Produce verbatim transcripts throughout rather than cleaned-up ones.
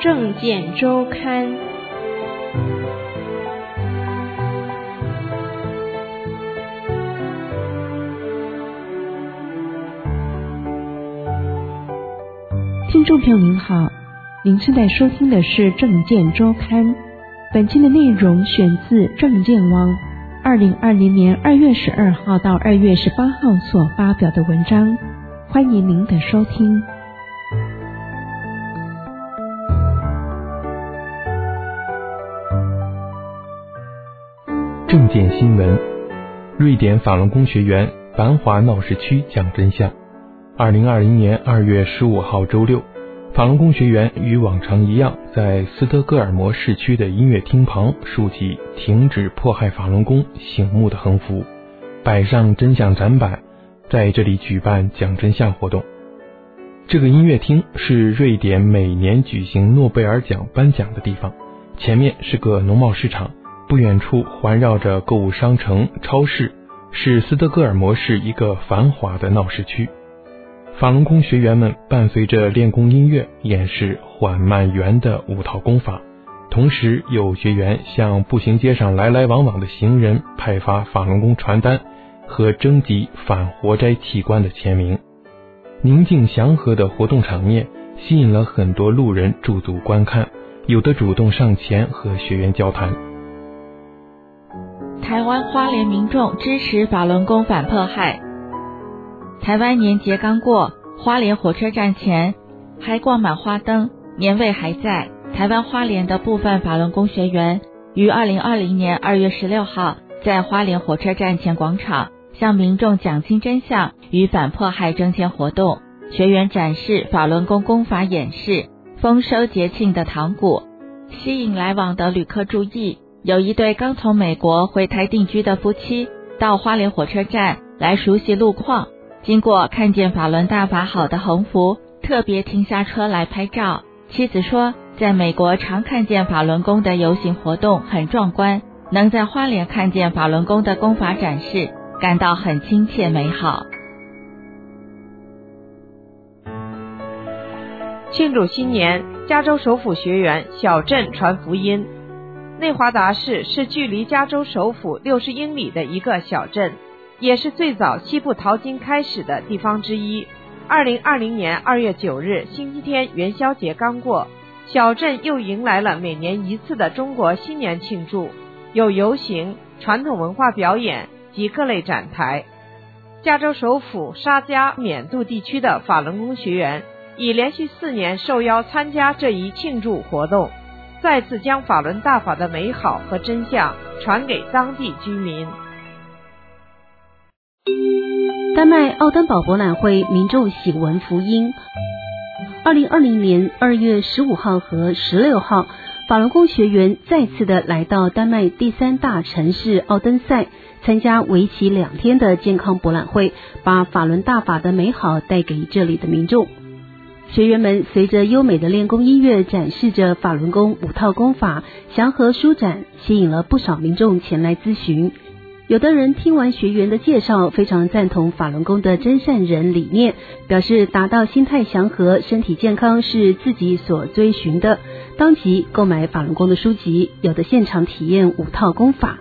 政见周刊。 听众朋友您好，您现在收听的是政见周刊，本期的内容选自政见网二零二零年二月十二号到二月十八号所发表的文章，欢迎您的收听。 政见新闻：瑞典法轮功学员繁华闹市区讲真相。二零二零年二月十五号周六，法轮功学员与往常一样，在斯德哥尔摩市区的音乐厅旁竖起停止迫害法轮功醒目的横幅，摆上真相展板，在这里举办讲真相活动。这个音乐厅是瑞典每年举行诺贝尔奖颁奖的地方，前面是个农贸市场，不远处环绕着购物商城、超市，是斯德哥尔摩市一个繁华的闹市区。法轮功学员们伴随着练功音乐演示缓慢圆的五套功法，同时有学员向步行街上来来往往的行人派发法轮功传单和征集反活摘器官的签名。宁静祥和的活动场面吸引了很多路人驻足观看，有的主动上前和学员交谈。 台湾花莲民众支持法轮功反迫害。台湾年节刚过，花莲火车站前还挂满花灯，年味还在。台湾花莲的部分法轮功学员于二零二零年二月十六号在花莲火车站前广场向民众讲清真相与反迫害征签活动，学员展示法轮功功法演示，丰收节庆的糖果，吸引来往的旅客注意。有一对刚从美国回台定居的夫妻到花莲火车站来熟悉路况，经过看见法轮大法好的横幅，特别停下车来拍照。妻子说，在美国常看见法轮功的游行活动很壮观，能在花莲看见法轮功的功法展示，感到很亲切美好。 庆祝新年，加州首府学员小镇传福音。内华达市是距离加州首府六十英里的一个小镇，也是最早西部淘金开始的地方之一。二零二零年二月九日星期天元宵节刚过，小镇又迎来了每年一次的中国新年庆祝，有游行、传统文化表演及各类展台。加州首府沙加缅度地区的法轮功学员已连续四年受邀参加这一庆祝活动，再次将法轮大法的美好和真相传给当地居民。 丹麦奥登堡博览会民众喜闻福音。二零二零年二月十五号和十六号，法轮功学员再次的来到丹麦第三大城市奥登塞，参加为期两天的健康博览会，把法轮大法的美好带给这里的民众。学员们随着优美的练功音乐，展示着法轮功五套功法，祥和舒展，吸引了不少民众前来咨询。有的人听完学员的介绍，非常赞同法轮功的真善人理念，表示达到心态祥和、身体健康是自己所追寻的，当即购买法轮功的书籍，有的现场体验五套功法。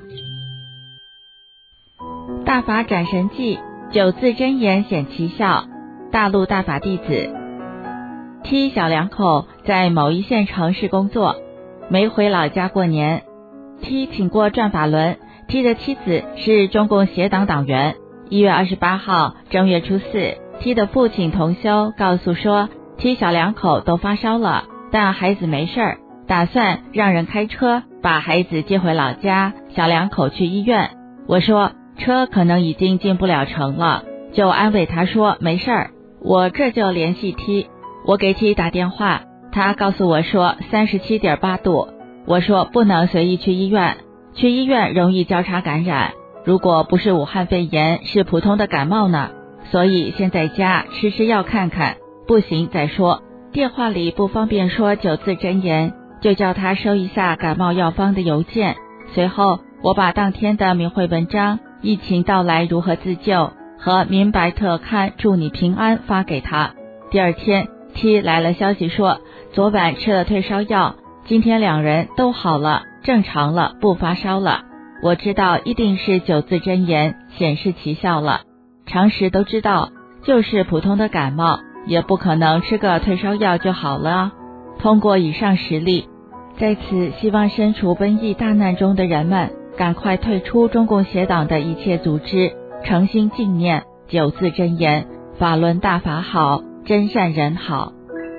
大法展神迹，九字真言显奇效。大陆大法弟子 T 小两口在某一线城市工作，没回老家过年。T 请过转法轮。T 的妻子是中共协党党员。一月二十八号正月初四， T 的父亲同修告诉说 T 小两口都发烧了，但孩子没事儿，打算让人开车把孩子接回老家，小两口去医院。我说车可能已经进不了城了，就安慰他说没事儿。我这就联系 T， 我给 T 打电话，他告诉我说 三十七点八度。我说不能随意去医院，去医院容易交叉感染，如果不是武汉肺炎，是普通的感冒呢，所以先在家吃吃药看看，不行再说。电话里不方便说九字真言，就叫他收一下感冒药方的邮件。随后我把当天的明慧文章《疫情到来如何自救》和明白特刊祝你平安发给他。第二天 T 来了消息说昨晚吃了退烧药，今天两人都好了，正常了，不发烧了。我知道一定是九字真言显示奇效了。常识都知道，就是普通的感冒，也不可能吃个退烧药就好了。通过以上实例，在此希望身处瘟疫大难中的人们，赶快退出中共邪党的一切组织，诚心敬念九字真言，法轮大法好，真善人好。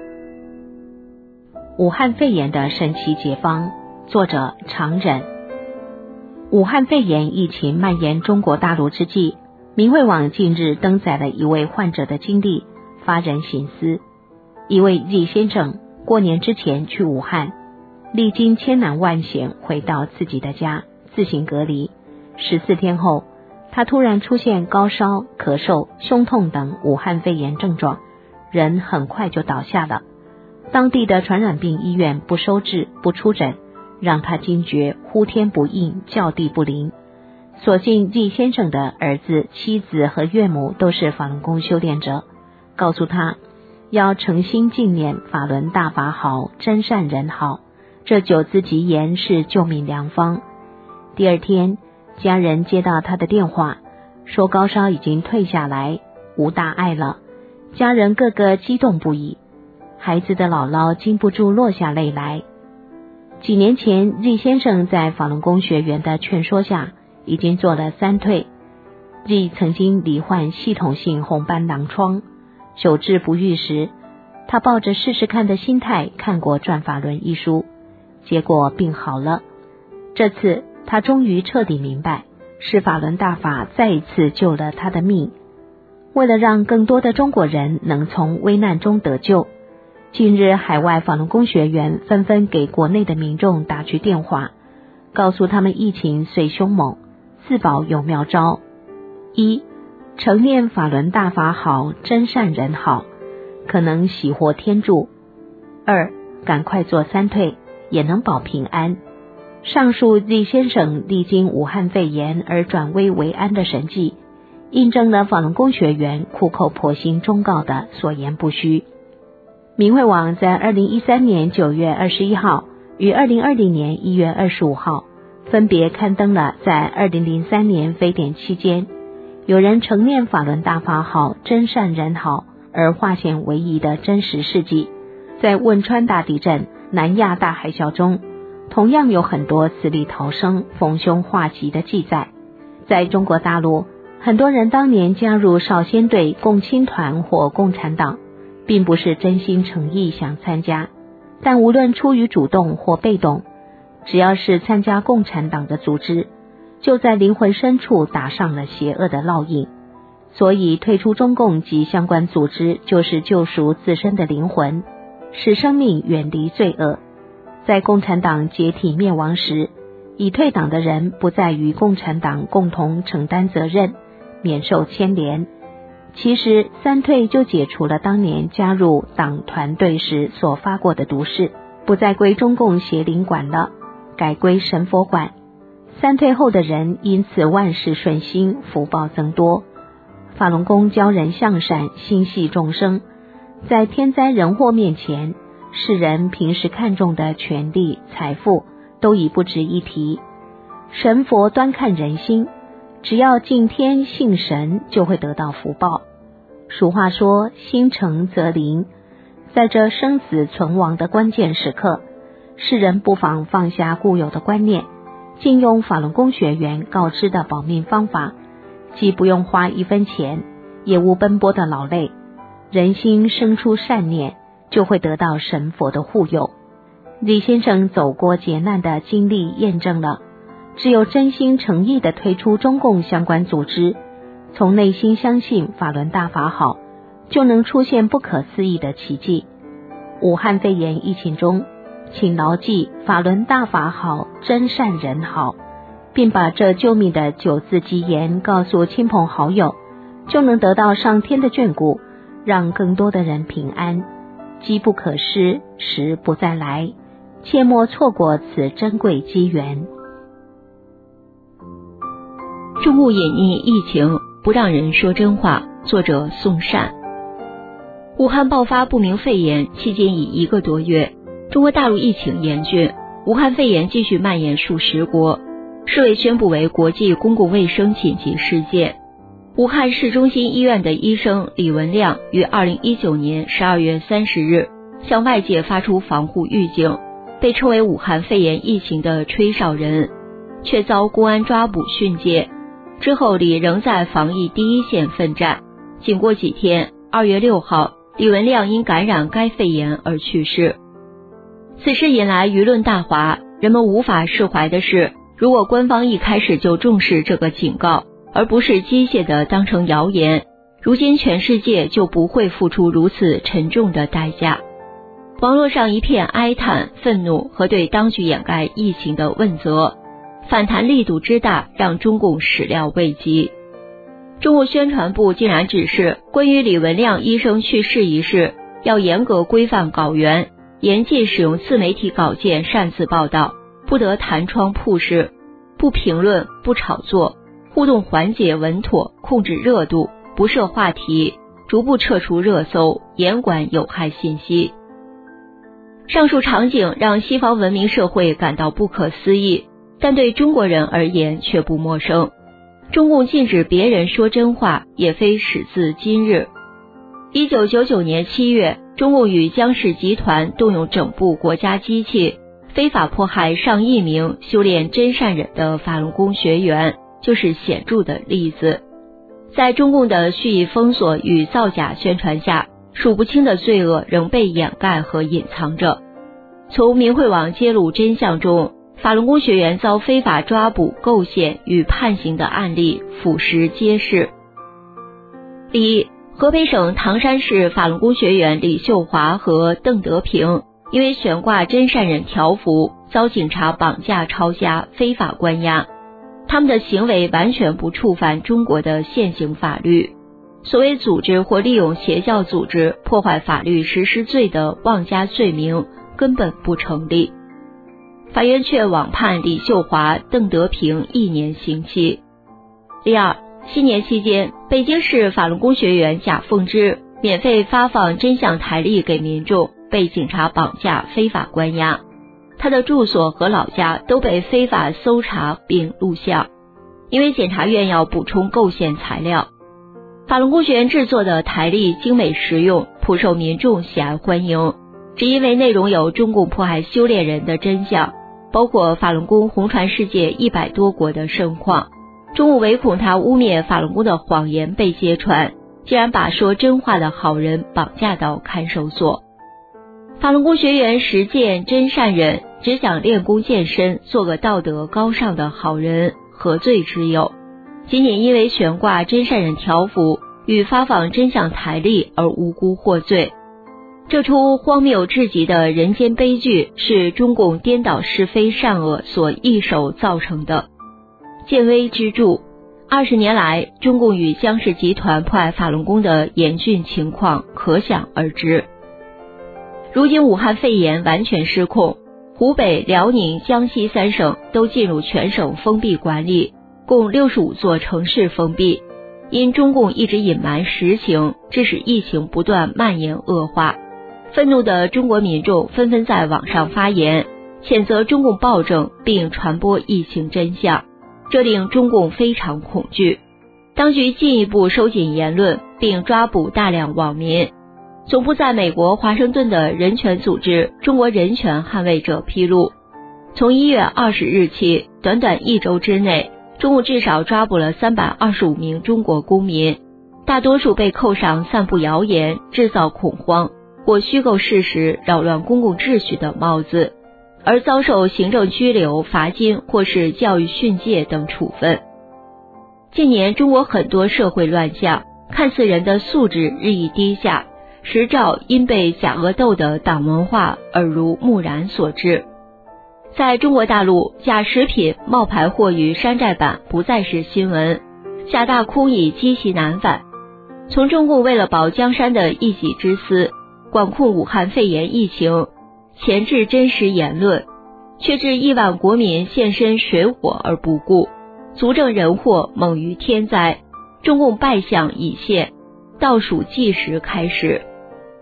武汉肺炎的神奇解方，作者常忍。武汉肺炎疫情蔓延中国大陆之际，明慧网近日登载了一位患者的经历，发人省思。一位 Z 先生过年之前去武汉，历经千难万险回到自己的家自行隔离。十四天后，他突然出现高烧、咳嗽、胸痛等武汉肺炎症状，人很快就倒下了。当地的传染病医院不收治、不出诊，让他惊觉呼天不应，叫地不灵。所幸 Z 先生的儿子、妻子和岳母都是法轮功修炼者，告诉他要诚心敬念法轮大法好，真善人好，这九字吉言是救命良方。第二天，家人接到他的电话，说高烧已经退下来，无大碍了。家人个个激动不已，孩子的姥姥禁不住落下泪来。几年前 Z 先生在法轮功学员的劝说下，已经做了三退。 Z 曾经罹患系统性红斑狼疮，久治不愈时，他抱着试试看的心态看过《转法轮》一书，结果病好了。这次他终于彻底明白，是法轮大法再一次救了他的命。为了让更多的中国人能从危难中得救，近日海外法轮功学员纷纷给国内的民众打去电话，告诉他们疫情虽凶猛，自保有妙招。一、诚念法轮大法好，真善人好，可能喜获天助。二、赶快做三退，也能保平安。上述 Z 先生历经武汉肺炎而转危为安的神迹，印证了法轮功学员苦口婆心忠告的所言不虚。明慧网在二零一三年九月二十一号与二零二零年一月二十五号分别刊登了在二零零三年非典期间，有人诚念法轮大法好，真善人好而化险为夷的真实事迹。在汶川大地震、南亚大海啸中，同样有很多死里逃生、逢凶化吉的记载。在中国大陆，很多人当年加入少先队、共青团或共产党，并不是真心诚意想参加，但无论出于主动或被动，只要是参加共产党的组织，就在灵魂深处打上了邪恶的烙印。所以退出中共及相关组织，就是救赎自身的灵魂，使生命远离罪恶。在共产党解体灭亡时，已退党的人不再与共产党共同承担责任，免受牵连。其实三退就解除了当年加入党团队时所发过的毒誓，不再归中共邪灵管了，改归神佛管。三退后的人因此万事顺心，福报增多。法轮功教人向善，心系众生，在天灾人祸面前，世人平时看重的权力、财富都已不值一提。神佛端看人心，只要敬天信神，就会得到福报。俗话说，心诚则灵。在这生死存亡的关键时刻，世人不妨放下固有的观念，尽用法轮功学员告知的保命方法，既不用花一分钱，也无奔波的劳累。人心生出善念，就会得到神佛的护佑。李先生走过劫难的经历验证了，只有真心诚意地退出中共相关组织，从内心相信法轮大法好，就能出现不可思议的奇迹。武汉肺炎疫情中，请牢记法轮大法好，真善人好，并把这救命的九字吉言告诉亲朋好友，就能得到上天的眷顾，让更多的人平安。机不可失，时不再来，切莫错过此珍贵机缘。 众物隐匿疫情，不让人说真话。作者宋善。 武汉爆发不明肺炎，期间已一个多月，中国大陆疫情严峻，武汉肺炎继续蔓延数十国，世卫宣布为国际公共卫生紧急事件。武汉市中心医院的医生李文亮于二零一九年十二月三十日向外界发出防护预警，被称为武汉肺炎疫情的吹哨人，却遭公安抓捕训诫。之后李仍在防疫第一线奋战。仅过几天，二月六号，李文亮因感染该肺炎而去世。此事引来舆论大哗，人们无法释怀的是，如果官方一开始就重视这个警告，而不是机械地当成谣言，如今全世界就不会付出如此沉重的代价。网络上一片哀叹、愤怒和对当局掩盖疫情的问责，反弹力度之大，让中共始料未及。中国宣传部竟然指示，关于李文亮医生去世一事，要严格规范稿源，严禁使用自媒体稿件擅自报道，不得弹窗曝视，不评论，不炒作，互动环节稳妥，控制热度，不设话题，逐步撤除热搜，严管有害信息。上述场景让西方文明社会感到不可思议，但对中国人而言却不陌生。中共禁止别人说真话，也非始自今日。一九九九年七月，中共与江氏集团动用整部国家机器，非法迫害上亿名修炼真善忍的法轮功学员，就是显著的例子。在中共的蓄意封锁与造假宣传下，数不清的罪恶仍被掩盖和隐藏着。从明慧网揭露真相中，法轮功学员遭非法抓捕、构陷与判刑的案例俯拾皆是。一、河北省唐山市法轮功学员李秀华和邓德平因为悬挂真善忍条幅，遭警察绑架抄家、非法关押。他们的行为完全不触犯中国的现行法律。所谓组织或利用邪教组织破坏法律实施罪的妄加罪名根本不成立。法院却网判李秀华、邓德平一年刑期。第二，新年期间，北京市法轮功学员贾凤芝免费发放真相台历给民众，被警察绑架、非法关押。他的住所和老家都被非法搜查并录像，因为检察院要补充构陷材料。法轮功学员制作的台历精美实用，颇受民众喜爱欢迎，只因为内容有中共迫害修炼人的真相，包括法轮功红传世界一百多国的盛况。中共唯恐他污蔑法轮功的谎言被揭穿，竟然把说真话的好人绑架到看守所。法轮功学员实践真善忍，只想练功健身，做个道德高尚的好人，何罪之有？仅仅因为悬挂真善忍条幅与发放真相台历而无辜获罪。这出荒谬至极的人间悲剧是中共颠倒是非善恶所一手造成的。见微知著，二十年来，中共与江氏集团迫害法轮功的严峻情况可想而知。如今武汉肺炎完全失控，湖北、辽宁、江西三省都进入全省封闭管理，共六十五座城市封闭。因中共一直隐瞒实情，致使疫情不断蔓延恶化。愤怒的中国民众纷纷在网上发言，谴责中共暴政并传播疫情真相，这令中共非常恐惧。当局进一步收紧言论，并抓捕大量网民。总部在美国华盛顿的人权组织中国人权捍卫者披露，从一月二十日起，短短一周之内，中共至少抓捕了三百二十五名中国公民，大多数被扣上散布谣言、制造恐慌或虚构事实、扰乱公共秩序的帽子，而遭受行政拘留、罚金或是教育训诫等处分。近年中国很多社会乱象，看似人的素质日益低下，实照因被假恶斗的党文化耳濡目染所致。在中国大陆，假食品、冒牌货与山寨版不再是新闻，假大空已积习难返。从中共为了保江山的一己之私，管控武汉肺炎疫情，钳制真实言论，却致亿万国民现身水火而不顾，足证人祸猛于天灾。中共败相已现，倒数计时开始。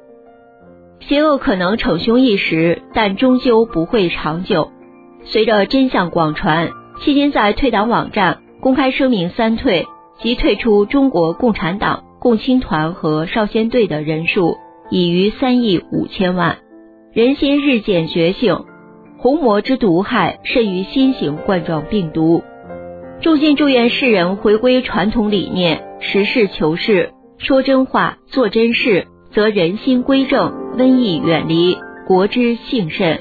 邪恶可能逞凶一时，但终究不会长久。随着真相广传，迄今在退党网站公开声明三退及退出中国共产党、共青团和少先队的人数已逾三亿五千万，人心日渐觉醒，红魔之毒害甚于新型冠状病毒。衷心祝愿世人回归传统理念，实事求是，说真话，做真事，则人心归正，瘟疫远离，国之幸甚。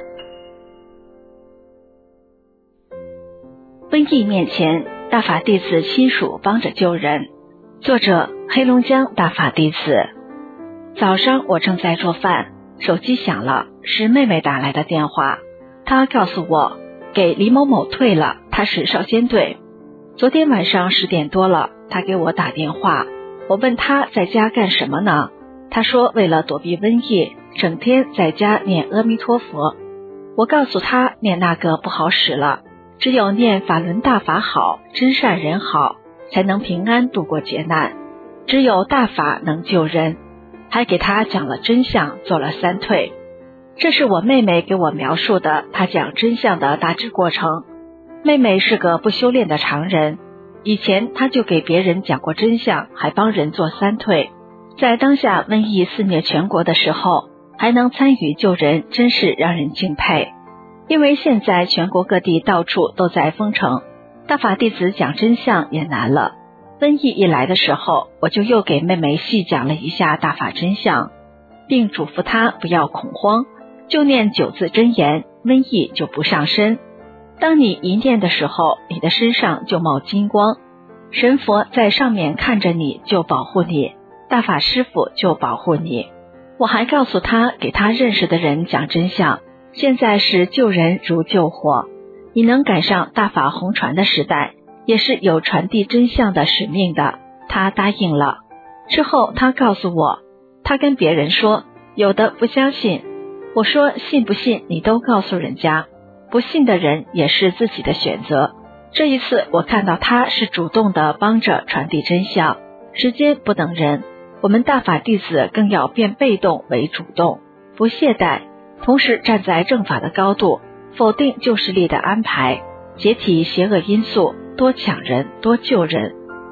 瘟疫面前，大法弟子亲属帮着救人。作者：黑龙江大法弟子。早上我正在做饭，手机响了，是妹妹打来的电话。她告诉我，给李某某退了，他是少先队。昨天晚上十点多了，他给我打电话，我问他在家干什么呢？他说为了躲避瘟疫，整天在家念阿弥陀佛。我告诉他念那个不好使了，只有念法轮大法好，真善人好，才能平安度过劫难，只有大法能救人。还给他讲了真相，做了三退。这是我妹妹给我描述的她讲真相的大致过程。妹妹是个不修炼的常人，以前她就给别人讲过真相，还帮人做三退。在当下瘟疫肆虐全国的时候，还能参与救人，真是让人敬佩。因为现在全国各地到处都在封城，大法弟子讲真相也难了。瘟疫一来的时候，我就又给妹妹细讲了一下大法真相，并嘱咐她不要恐慌，就念九字真言，瘟疫就不上身。当你一念的时候，你的身上就冒金光，神佛在上面看着你，就保护你，大法师父就保护你。我还告诉他，给他认识的人讲真相，现在是救人如救火，你能赶上大法红传的时代，也是有传递真相的使命的。他答应了。之后他告诉我，他跟别人说，有的不相信。我说信不信你都告诉人家，不信的人也是自己的选择。这一次我看到他是主动的帮着传递真相，时间不等人，我们大法弟子更要变被动为主动，不懈怠，同时站在正法的高度，否定旧势力的安排，解体邪恶因素，多抢人，多救人。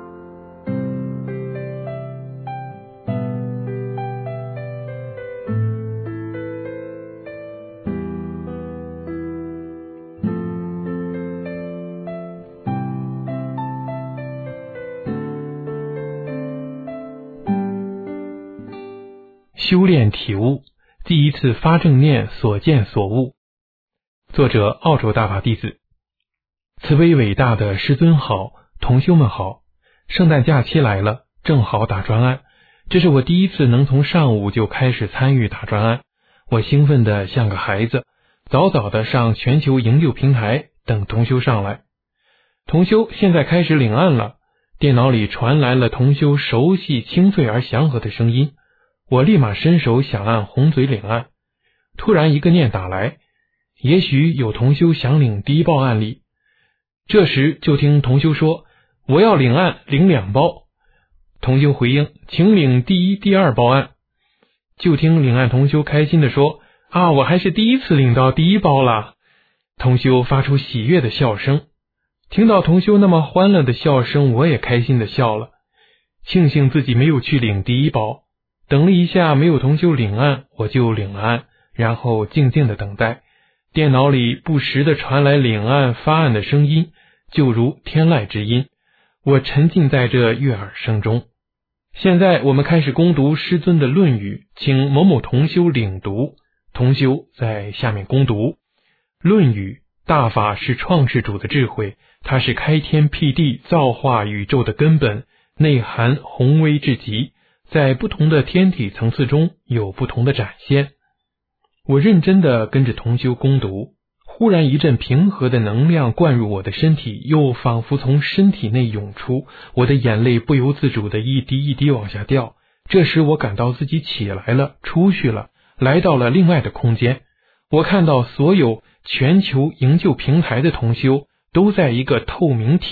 修炼体悟，第一次发正念所见所悟。作者：澳洲大法弟子。慈悲伟大的师尊好，同修们好。圣诞假期来了，正好打专案，这是我第一次能从上午就开始参与打专案，我兴奋得像个孩子，早早的上全球营救平台等同修上来。同修现在开始领案了，电脑里传来了同修熟悉清脆而祥和的声音，我立马伸手想按红嘴领案，突然一个念打来，也许有同修想领第一报案例。这时就听同修说，我要领案，领两包。同修回应，请领第一、第二报案。就听领案同修开心地说，啊，我还是第一次领到第一包啦。同修发出喜悦的笑声，听到同修那么欢乐的笑声，我也开心地笑了，庆幸自己没有去领第一包。等了一下没有同修领案，我就领了案，然后静静的等待。电脑里不时的传来领案发案的声音，就如天籁之音，我沉浸在这悦耳声中。现在我们开始攻读师尊的论语，请某某同修领读。同修在下面攻读。论语，大法是创世主的智慧，它是开天辟地造化宇宙的根本，内涵宏威至极，在不同的天体层次中有不同的展现。我认真地跟着同修攻读，忽然一阵平和的能量灌入我的身体，又仿佛从身体内涌出，我的眼泪不由自主地一滴一滴往下掉。这时我感到自己起来了，出去了，来到了另外的空间。我看到所有全球营救平台的同修都在一个透明体中，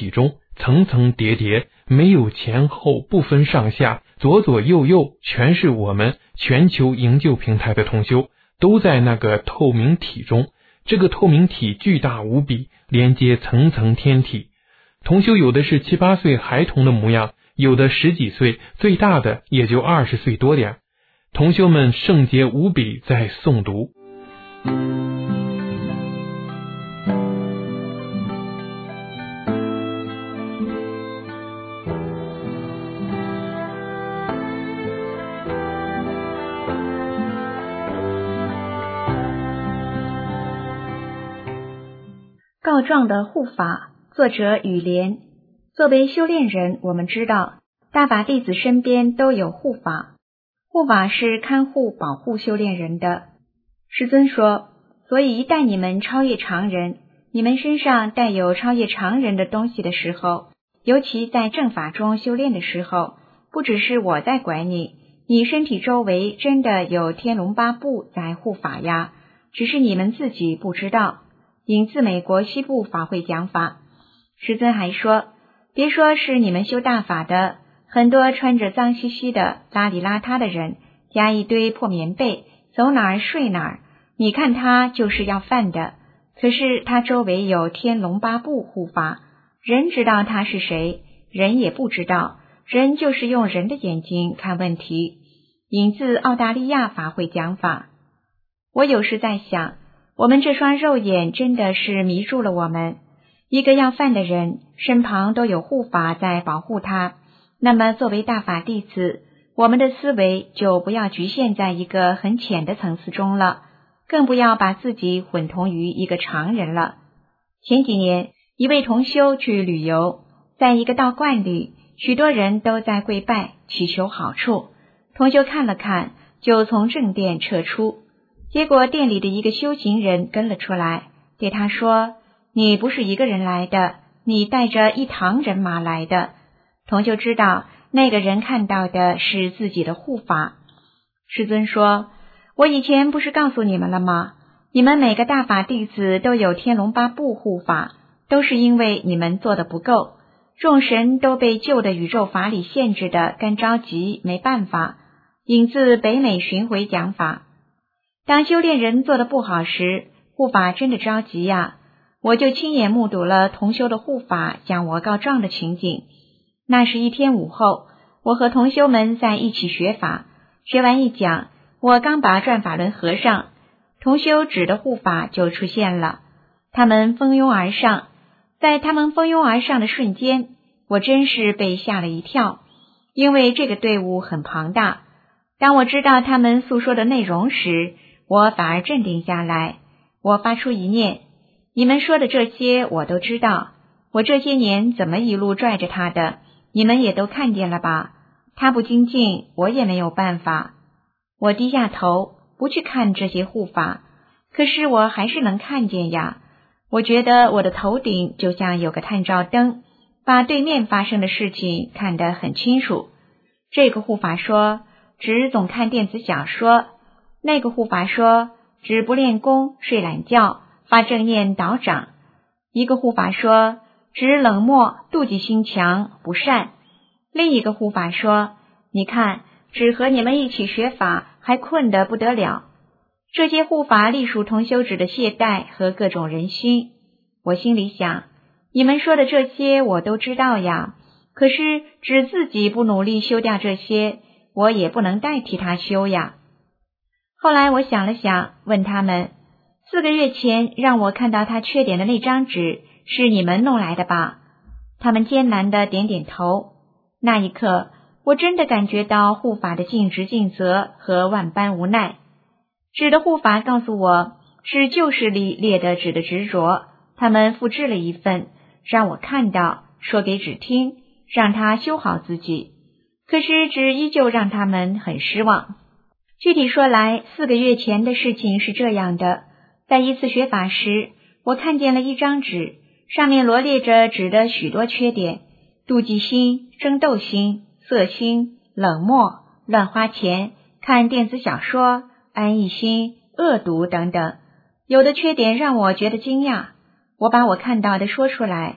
层层叠叠，没有前后，不分上下，左左右右，全是我们全球营救平台的同修，都在那个透明体中。这个透明体巨大无比，连接层层天体。同修有的是七八岁孩童的模样，有的十几岁，最大的也就二十岁多点。同修们圣洁无比，在诵读。 告状的护法，作者雨莲。作为修炼人，我们知道大法弟子身边都有护法，护法是看护保护修炼人的。师尊说，所以一旦你们超越常人，你们身上带有超越常人的东西的时候，尤其在正法中修炼的时候，不只是我在管你，你身体周围真的有天龙八部在护法呀，只是你们自己不知道。引自美国西部法会讲法，师尊还说，别说是你们修大法的，很多穿着脏兮兮的邋里邋遢的人，加一堆破棉被，走哪儿睡哪儿，你看他就是要饭的，可是他周围有天龙八部护法，人知道他是谁，人也不知道，人就是用人的眼睛看问题。引自澳大利亚法会讲法。我有时在想，我们这双肉眼真的是迷住了我们。一个要饭的人，身旁都有护法在保护他，那么作为大法弟子，我们的思维就不要局限在一个很浅的层次中了，更不要把自己混同于一个常人了。前几年，一位同修去旅游，在一个道观里，许多人都在跪拜祈求好处，同修看了看，就从正殿撤出。结果店里的一个修行人跟了出来，对他说，你不是一个人来的，你带着一堂人马来的。同修知道那个人看到的是自己的护法。师尊说，我以前不是告诉你们了吗？你们每个大法弟子都有天龙八部护法，都是因为你们做的不够，众神都被旧的宇宙法理限制的更着急，没办法。引自北美巡回讲法。当修炼人做的不好时，护法真的着急呀！我就亲眼目睹了同修的护法向我告状的情景。那是一天午后，我和同修们在一起学法，学完一讲，我刚把转法轮合上，同修指的护法就出现了，他们蜂拥而上。在他们蜂拥而上的瞬间，我真是被吓了一跳，因为这个队伍很庞大。当我知道他们诉说的内容时，我反而镇定下来。我发出一念，你们说的这些我都知道，我这些年怎么一路拽着他的，你们也都看见了吧，他不精进，我也没有办法。我低下头，不去看这些护法，可是我还是能看见呀。我觉得我的头顶就像有个探照灯，把对面发生的事情看得很清楚。这个护法说，只总看电子小说，那个护法说，只不练功，睡懒觉，发正念导长。一个护法说，只冷漠，妒忌心强，不善。另一个护法说，你看，只和你们一起学法，还困得不得了。这些护法隶属同修指的懈怠和各种人心。我心里想，你们说的这些我都知道呀，可是只自己不努力修掉这些，我也不能代替他修呀。后来我想了想，问他们，四个月前让我看到他缺点的那张纸是你们弄来的吧？他们艰难地点点头。那一刻，我真的感觉到护法的尽职尽责和万般无奈。纸的护法告诉我，是旧时里列的纸的执着，他们复制了一份，让我看到，说给纸听，让他修好自己。可是纸依旧让他们很失望。具体说来，四个月前的事情是这样的，在一次学法时，我看见了一张纸，上面罗列着纸的许多缺点，妒忌心、争斗心、色心、冷漠、乱花钱、看电子小说、安逸心、恶毒等等。有的缺点让我觉得惊讶，我把我看到的说出来，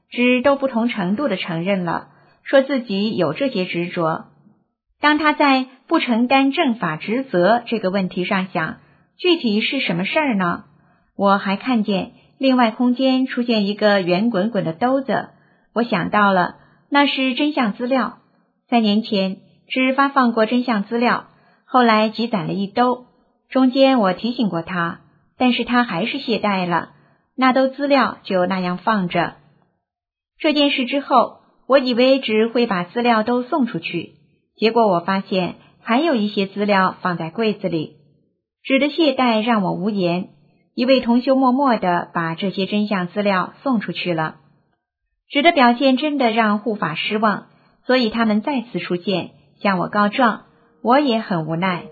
只都不同程度的承认了，说自己有这些执着。当他在不承担正法职责这个问题上想，具体是什么事儿呢？我还看见另外空间出现一个圆滚滚的兜子，我想到了，那是真相资料。三年前只发放过真相资料，后来积攒了一兜，中间我提醒过他，但是他还是懈怠了，那兜资料就那样放着。这件事之后，我以为只会把资料都送出去，结果我发现还有一些资料放在柜子里。纸的懈怠让我无言，一位同修默默地把这些真相资料送出去了。纸的表现真的让护法失望，所以他们再次出现向我告状，我也很无奈。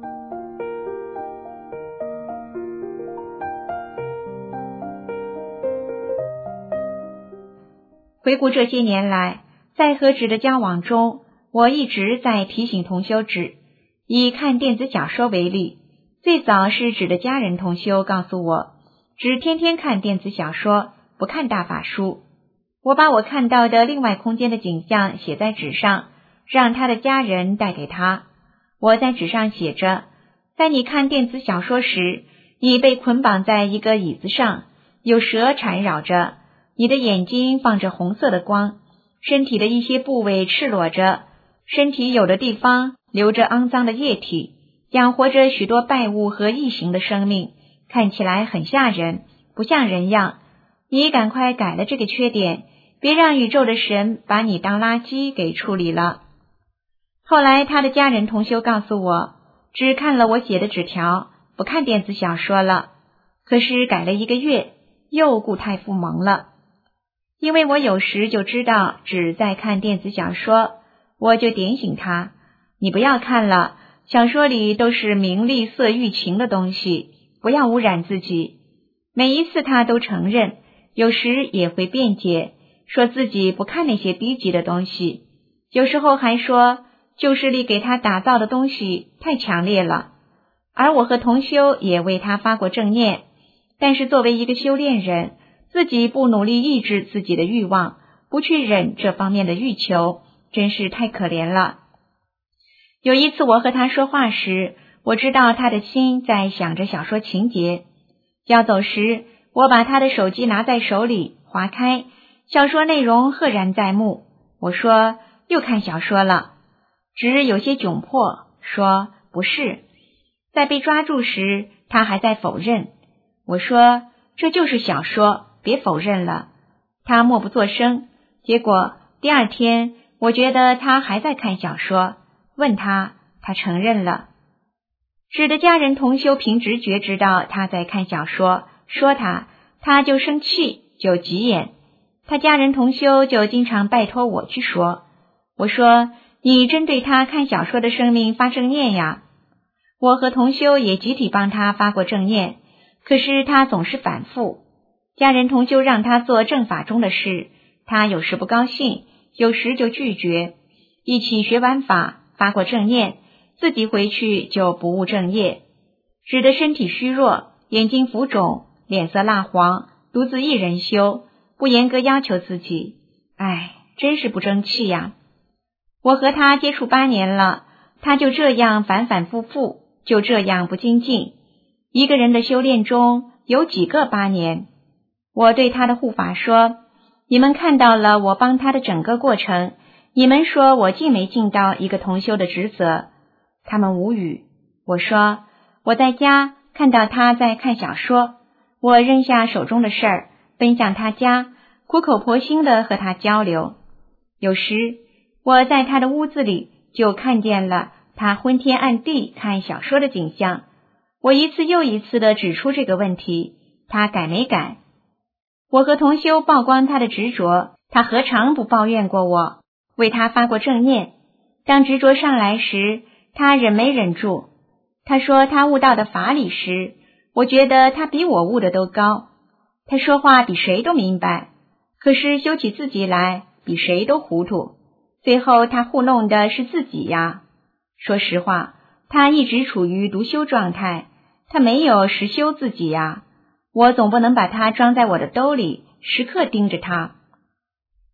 回顾这些年来，在和纸的交往中，我一直在提醒同修纸。以看电子小说为例，最早是纸的家人同修告诉我，纸天天看电子小说，不看大法书。我把我看到的另外空间的景象写在纸上，让他的家人带给他。我在纸上写着，在你看电子小说时，你被捆绑在一个椅子上，有蛇缠绕着，你的眼睛放着红色的光，身体的一些部位赤裸着，身体有的地方流着肮脏的液体，养活着许多败物和异形的生命，看起来很吓人，不像人样。你赶快改了这个缺点，别让宇宙的神把你当垃圾给处理了。后来他的家人同修告诉我，只看了我写的纸条，不看电子小说了。可是改了一个月，又故态复萌了。因为我有时就知道只在看电子小说，我就点醒他，你不要看了，小说里都是名利色欲情的东西，不要污染自己。每一次他都承认，有时也会辩解，说自己不看那些低级的东西，有时候还说旧势力给他打造的东西太强烈了。而我和同修也为他发过正念，但是作为一个修炼人，自己不努力抑制自己的欲望，不去忍这方面的欲求，真是太可怜了。有一次我和他说话时，我知道他的心在想着小说情节。要走时，我把他的手机拿在手里，划开，小说内容赫然在目。我说，又看小说了。只有些窘迫，说不是。在被抓住时，他还在否认。我说，这就是小说，别否认了。他默不作声。结果第二天，我觉得他还在看小说，问他，他承认了。纸的家人同修凭直觉知道他在看小说，说他，他就生气，就急眼。他家人同修就经常拜托我去说。我说，你针对他看小说的生命发正念呀。我和同修也集体帮他发过正念，可是他总是反复。家人同修让他做正法中的事，他有时不高兴，有时就拒绝。一起学完法，发过正念，自己回去就不务正业。纸的身体虚弱，眼睛浮肿，脸色蜡黄，独自一人修，不严格要求自己。唉，真是不争气呀。我和他接触八年了，他就这样反反复复，就这样不精进。一个人的修炼中有几个八年？我对他的护法说，你们看到了我帮他的整个过程，你们说我尽没尽到一个同修的职责？他们无语。我说，我在家看到他在看小说，我扔下手中的事儿，奔向他家，苦口婆心地和他交流。有时我在他的屋子里就看见了他昏天暗地看小说的景象，我一次又一次地指出这个问题，他改没改？我和同修曝光他的执着，他何尝不抱怨过我，为他发过正念。当执着上来时，他忍没忍住。他说他悟到的法理时，我觉得他比我悟的都高。他说话比谁都明白，可是修起自己来比谁都糊涂。最后他糊弄的是自己呀。说实话，他一直处于独修状态，他没有实修自己呀。我总不能把他装在我的兜里，时刻盯着他。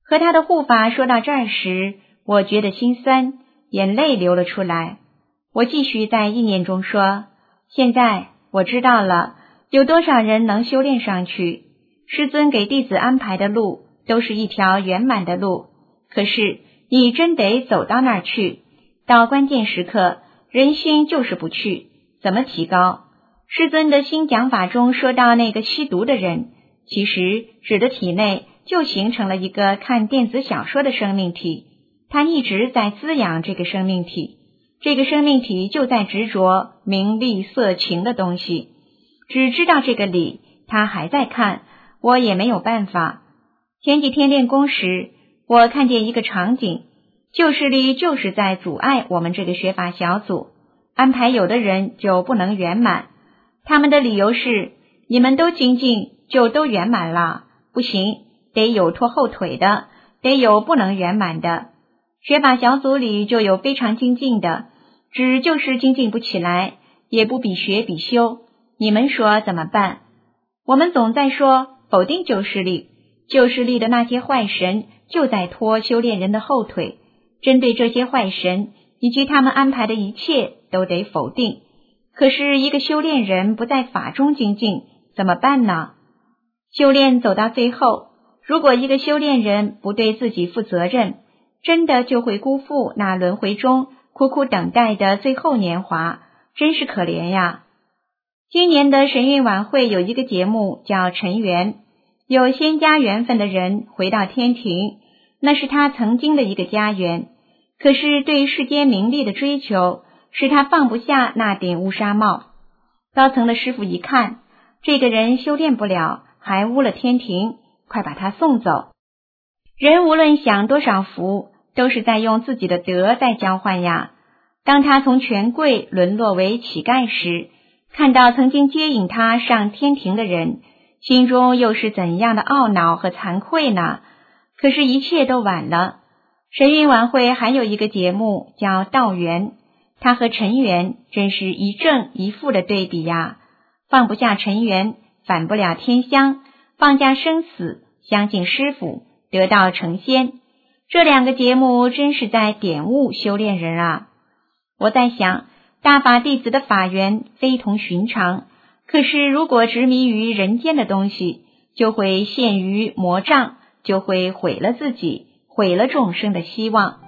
和他的护法说到这儿时，我觉得心酸，眼泪流了出来。我继续在意念中说，现在我知道了，有多少人能修炼上去。师尊给弟子安排的路都是一条圆满的路，可是你真得走到那儿去，到关键时刻人心就是不去，怎么提高？师尊的新讲法中说到那个吸毒的人，其实指的体内就形成了一个看电子小说的生命体，他一直在滋养这个生命体，这个生命体就在执着名利色情的东西，只知道这个理，他还在看，我也没有办法。前几天练功时，我看见一个场景，旧势力就是在阻碍我们这个学法小组，安排有的人就不能圆满，他们的理由是，你们都精进就都圆满了，不行，得有拖后腿的，得有不能圆满的。学法小组里就有非常精进的，只就是精进不起来，也不比学比修，你们说怎么办？我们总在说否定旧势力，旧势力的那些坏神就在拖修炼人的后腿，针对这些坏神以及他们安排的一切都得否定。可是一个修炼人不在法中精进，怎么办呢？修炼走到最后，如果一个修炼人不对自己负责任，真的就会辜负那轮回中苦苦等待的最后年华，真是可怜呀。今年的神韵晚会有一个节目叫尘缘，有仙家缘分的人回到天庭，那是他曾经的一个家园，可是对世间名利的追求使他放不下那顶乌纱帽。高层的师傅一看，这个人修炼不了，还污了天庭，快把他送走。人无论享多少福，都是在用自己的德在交换呀。当他从权贵沦落为乞丐时，看到曾经接引他上天庭的人，心中又是怎样的懊恼和惭愧呢？可是一切都晚了。神韵晚会还有一个节目叫道缘，他和尘缘真是一正一负的对比呀。放不下尘缘，返不了天香，放下生死，相信师父，得道成仙。这两个节目真是在点悟修炼人啊。我在想，大法弟子的法缘非同寻常，可是如果执迷于人间的东西，就会陷于魔障，就会毁了自己，毁了众生的希望。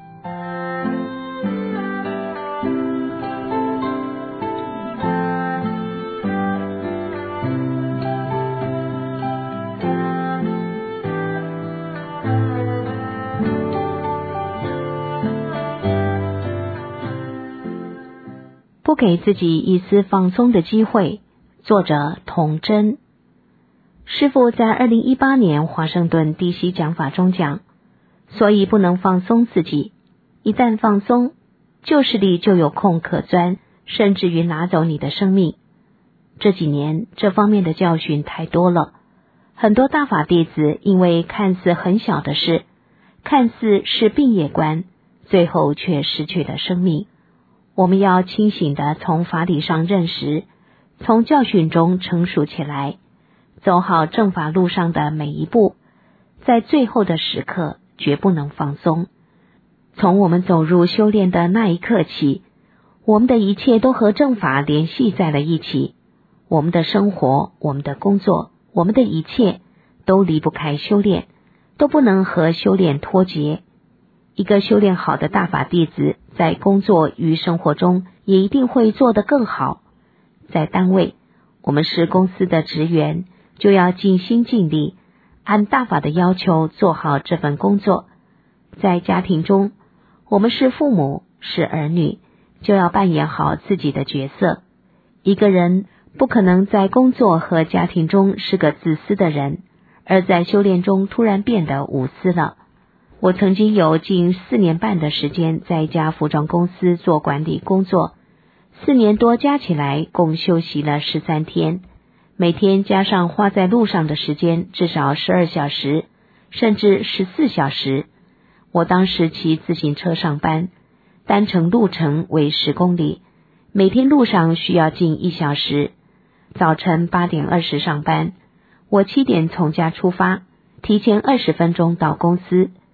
不给自己一丝放松的机会。作者童真。师父在二零一八年华盛顿地西讲法中讲，所以不能放松自己，一旦放松，旧势力就有空可钻，甚至于拿走你的生命。这几年这方面的教训太多了，很多大法弟子因为看似很小的事，看似是病业观，最后却失去了生命。我们要清醒地从法理上认识，从教训中成熟起来，走好正法路上的每一步，在最后的时刻绝不能放松。从我们走入修炼的那一刻起，我们的一切都和正法联系在了一起，我们的生活，我们的工作，我们的一切都离不开修炼，都不能和修炼脱节。一个修炼好的大法弟子，在工作与生活中也一定会做得更好。在单位，我们是公司的职员，就要尽心尽力，按大法的要求做好这份工作。在家庭中，我们是父母，是儿女，就要扮演好自己的角色。一个人不可能在工作和家庭中是个自私的人，而在修炼中突然变得无私了。我曾经有近四年半的时间在一家服装公司做管理工作，四年多加起来共休息了十三天，每天加上花在路上的时间至少十二小时，甚至十四小时。我当时骑自行车上班，单程路程为十公里，每天路上需要近一小时。早晨八点二十上班，我七点从家出发，提前二十分钟到公司，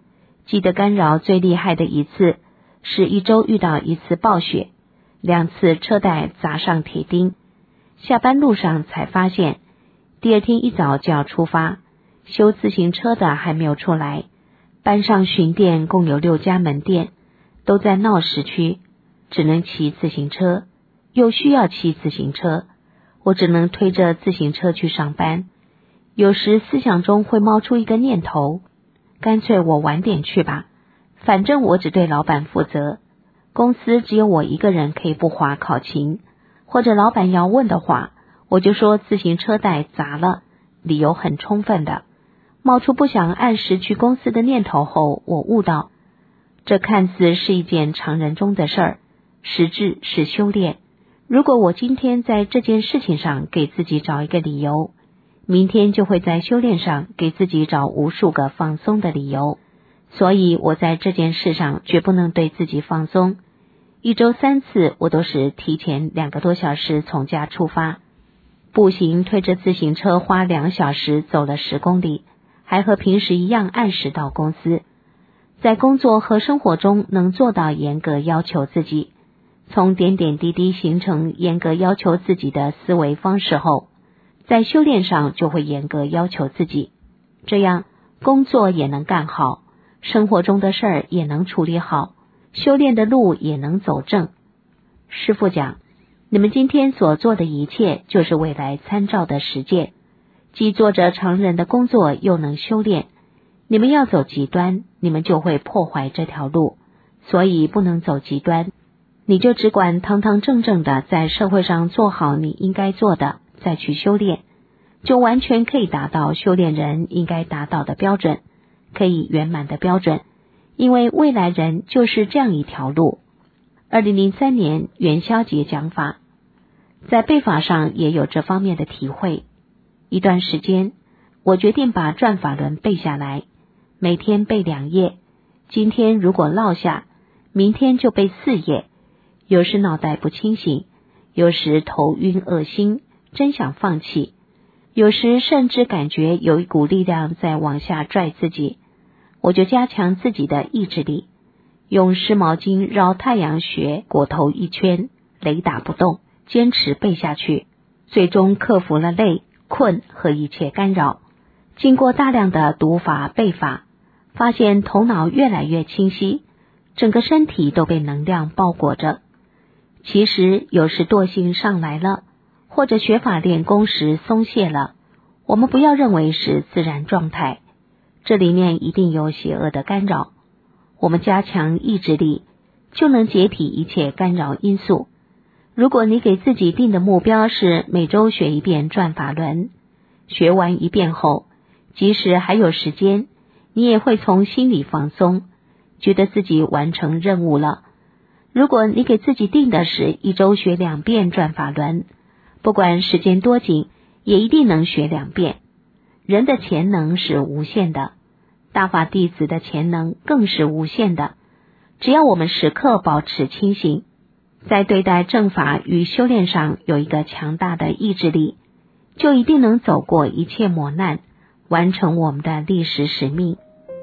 记得干扰最厉害的一次是一周遇到一次暴雪，两次车带砸上铁钉，下班路上才发现第二天一早就要出发，修自行车的还没有出来。班上巡店共有六家门店，都在闹市区，只能骑自行车，又需要骑自行车，我只能推着自行车去上班。有时思想中会冒出一个念头，干脆我晚点去吧，反正我只对老板负责，公司只有我一个人可以不滑考勤，或者老板要问的话，我就说自行车带砸了，理由很充分的。冒出不想按时去公司的念头后，我悟到，这看似是一件常人中的事儿，实质是修炼。如果我今天在这件事情上给自己找一个理由，明天就会在修炼上给自己找无数个放松的理由。所以我在这件事上绝不能对自己放松。一周三次，我都是提前两个多小时从家出发，步行推着自行车花两小时走了十公里，还和平时一样按时到公司。在工作和生活中能做到严格要求自己，从点点滴滴形成严格要求自己的思维方式后，在修炼上就会严格要求自己，这样工作也能干好，生活中的事儿也能处理好，修炼的路也能走正。师父讲，你们今天所做的一切就是未来参照的实践，既做着常人的工作，又能修炼。你们要走极端，你们就会破坏这条路，所以不能走极端。你就只管堂堂正正的在社会上做好你应该做的，再去修炼，就完全可以达到修炼人应该达到的标准，可以圆满的标准，因为未来人就是这样一条路。二零零三年元宵节讲法，在背法上也有这方面的体会。一段时间，我决定把转法轮背下来，每天背两页，今天如果落下，明天就背四页。有时脑袋不清醒，有时头晕恶心，真想放弃，有时甚至感觉有一股力量在往下拽自己，我就加强自己的意志力，用湿毛巾绕太阳穴裹头一圈，雷打不动，坚持背下去，最终克服了累、困和一切干扰。经过大量的读法背法，发现头脑越来越清晰，整个身体都被能量包裹着。其实有时惰性上来了，或者学法练功时松懈了，我们不要认为是自然状态，这里面一定有邪恶的干扰。我们加强意志力，就能解体一切干扰因素。如果你给自己定的目标是每周学一遍转法轮，学完一遍后，即使还有时间，你也会从心里放松，觉得自己完成任务了。如果你给自己定的是一周学两遍转法轮，不管时间多紧，也一定能学两遍。人的潜能是无限的，大法弟子的潜能更是无限的。只要我们时刻保持清醒，在对待正法与修炼上有一个强大的意志力，就一定能走过一切磨难，完成我们的历史使命。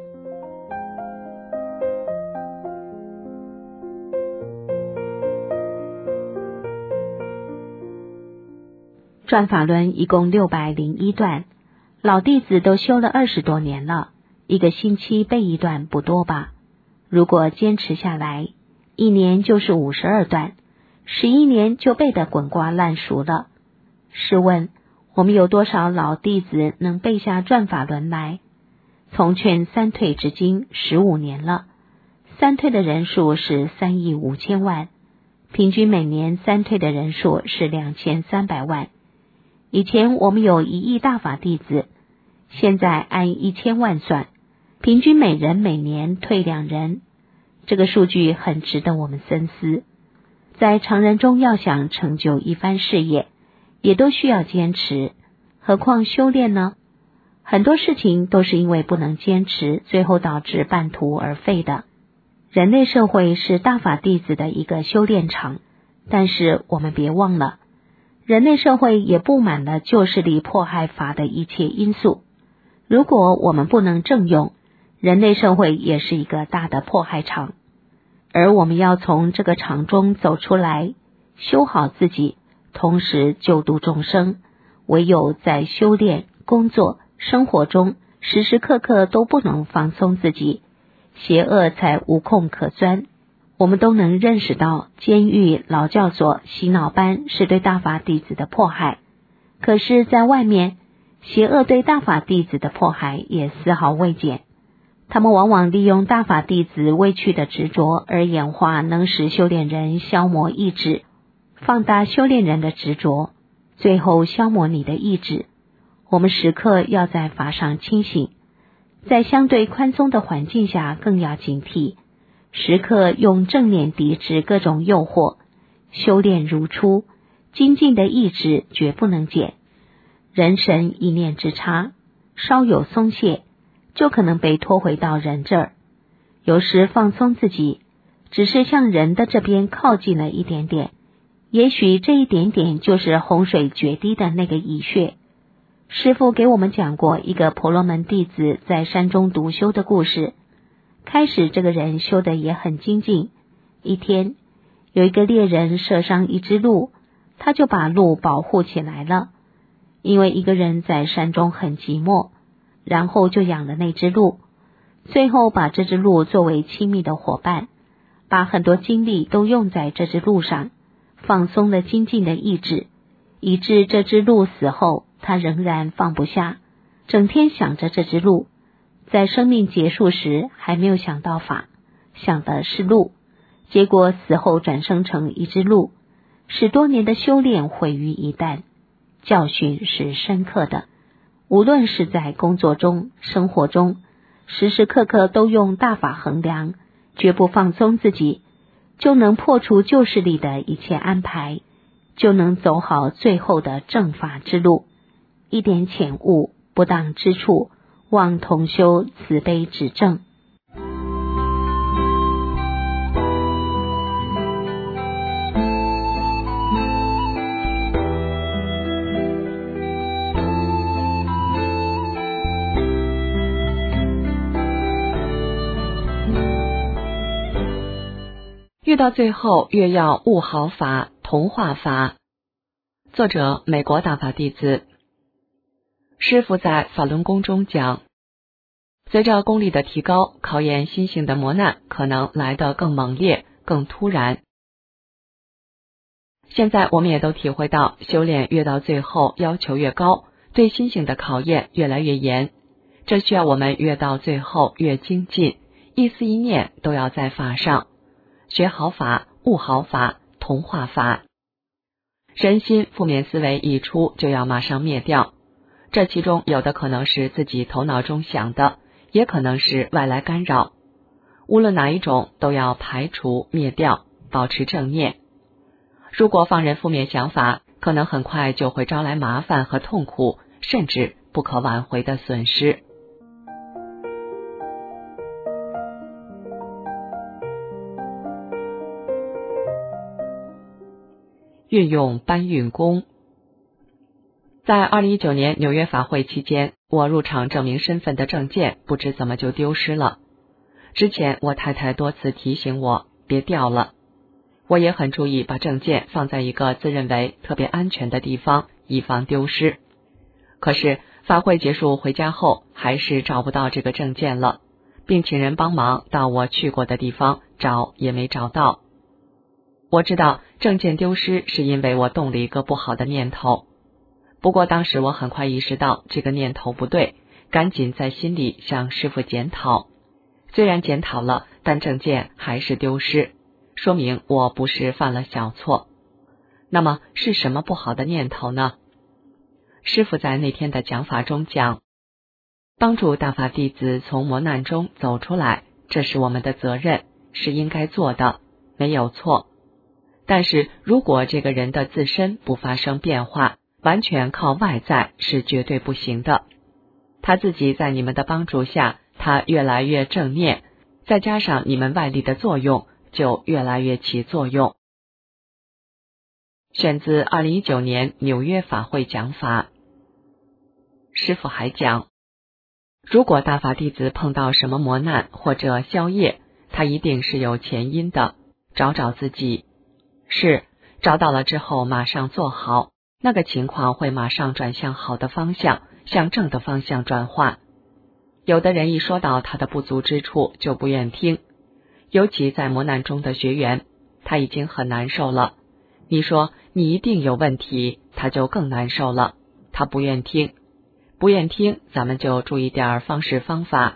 转法轮一共六百零一段，老弟子都修了二十多年了，一个星期背一段不多吧？如果坚持下来，一年就是五十二段，十一年就背得滚瓜烂熟了。试问，我们有多少老弟子能背下转法轮来？从劝三退至今十五年了，三退的人数是三亿五千万，平均每年三退的人数是两千三百万。以前我们有一亿大法弟子，现在按一千万算，平均每人每年退两人，这个数据很值得我们深思。在常人中要想成就一番事业，也都需要坚持，何况修炼呢？很多事情都是因为不能坚持，最后导致半途而废的。人类社会是大法弟子的一个修炼场，但是我们别忘了，人类社会也布满了旧势力迫害法的一切因素。如果我们不能正用， 人类社会也是一个大的迫害场，而我们要从这个场中走出来，修好自己，同时救度众生。唯有在修炼、工作、生活中时时刻刻都不能放松自己，邪恶才无空可钻。我们都能认识到，监狱、劳教所、洗脑班是对大法弟子的迫害，可是在外面，邪恶对大法弟子的迫害也丝毫未减。他们往往利用大法弟子未去的执着，而演化能使修炼人消磨意志，放大修炼人的执着，最后消磨你的意志。我们时刻要在法上清醒，在相对宽松的环境下更要警惕，时刻用正念抵制各种诱惑。修炼如初，精进的意志绝不能减。人神一念之差，稍有松懈，就可能被拖回到人这儿。有时放松自己，只是向人的这边靠近了一点点，也许这一点点就是洪水决堤的那个蚁穴。师父给我们讲过一个婆罗门弟子在山中独修的故事。开始这个人修得也很精进，一天有一个猎人射伤一只鹿，他就把鹿保护起来了。因为一个人在山中很寂寞，然后就养了那只鹿，最后把这只鹿作为亲密的伙伴，把很多精力都用在这只鹿上，放松了精进的意志，以致这只鹿死后，他仍然放不下，整天想着这只鹿。在生命结束时还没有想到法，想的是鹿，结果死后转生成一只鹿，使多年的修炼毁于一旦。教训是深刻的，无论是在工作中、生活中，时时刻刻都用大法衡量，绝不放松自己，就能破除旧势力的一切安排，就能走好最后的正法之路。一点浅悟、不当之处，望同修慈悲指正。 越到最后，越要悟好法、同化法。作者：美国大法弟子。师父在法轮功中讲，随着功力的提高，考验心性的磨难可能来得更猛烈、更突然。现在我们也都体会到，修炼越到最后要求越高，对心性的考验越来越严，这需要我们越到最后越精进，一思一念都要在法上，学好法、悟好法、同化法。人心负面思维一出就要马上灭掉，这其中有的可能是自己头脑中想的，也可能是外来干扰，无论哪一种都要排除灭掉，保持正念。如果放任负面想法，可能很快就会招来麻烦和痛苦，甚至不可挽回的损失。运用搬运功。在二零一九年纽约法会期间，我入场证明身份的证件不知怎么就丢失了。之前我太太多次提醒我别掉了，我也很注意把证件放在一个自认为特别安全的地方，以防丢失。可是法会结束回家后，还是找不到这个证件了，并请人帮忙到我去过的地方找，也没找到。我知道证件丢失是因为我动了一个不好的念头，不过当时我很快意识到这个念头不对，赶紧在心里向师父检讨。虽然检讨了，但证件还是丢失，说明我不是犯了小错。那么是什么不好的念头呢？师父在那天的讲法中讲，帮助大法弟子从磨难中走出来，这是我们的责任，是应该做的，没有错。但是如果这个人的自身不发生变化，完全靠外在是绝对不行的。他自己在你们的帮助下，他越来越正念，再加上你们外力的作用，就越来越起作用。选自二零一九年纽约法会讲法。师父还讲， 如果大法弟子碰到什么磨难或者消业，他一定是有前因的，找找自己。是，找到了之后马上做好，那个情况会马上转向好的方向，向正的方向转化。有的人一说到他的不足之处就不愿听，尤其在磨难中的学员，他已经很难受了，你说你一定有问题，他就更难受了，他不愿听。不愿听，咱们就注意点方式方法。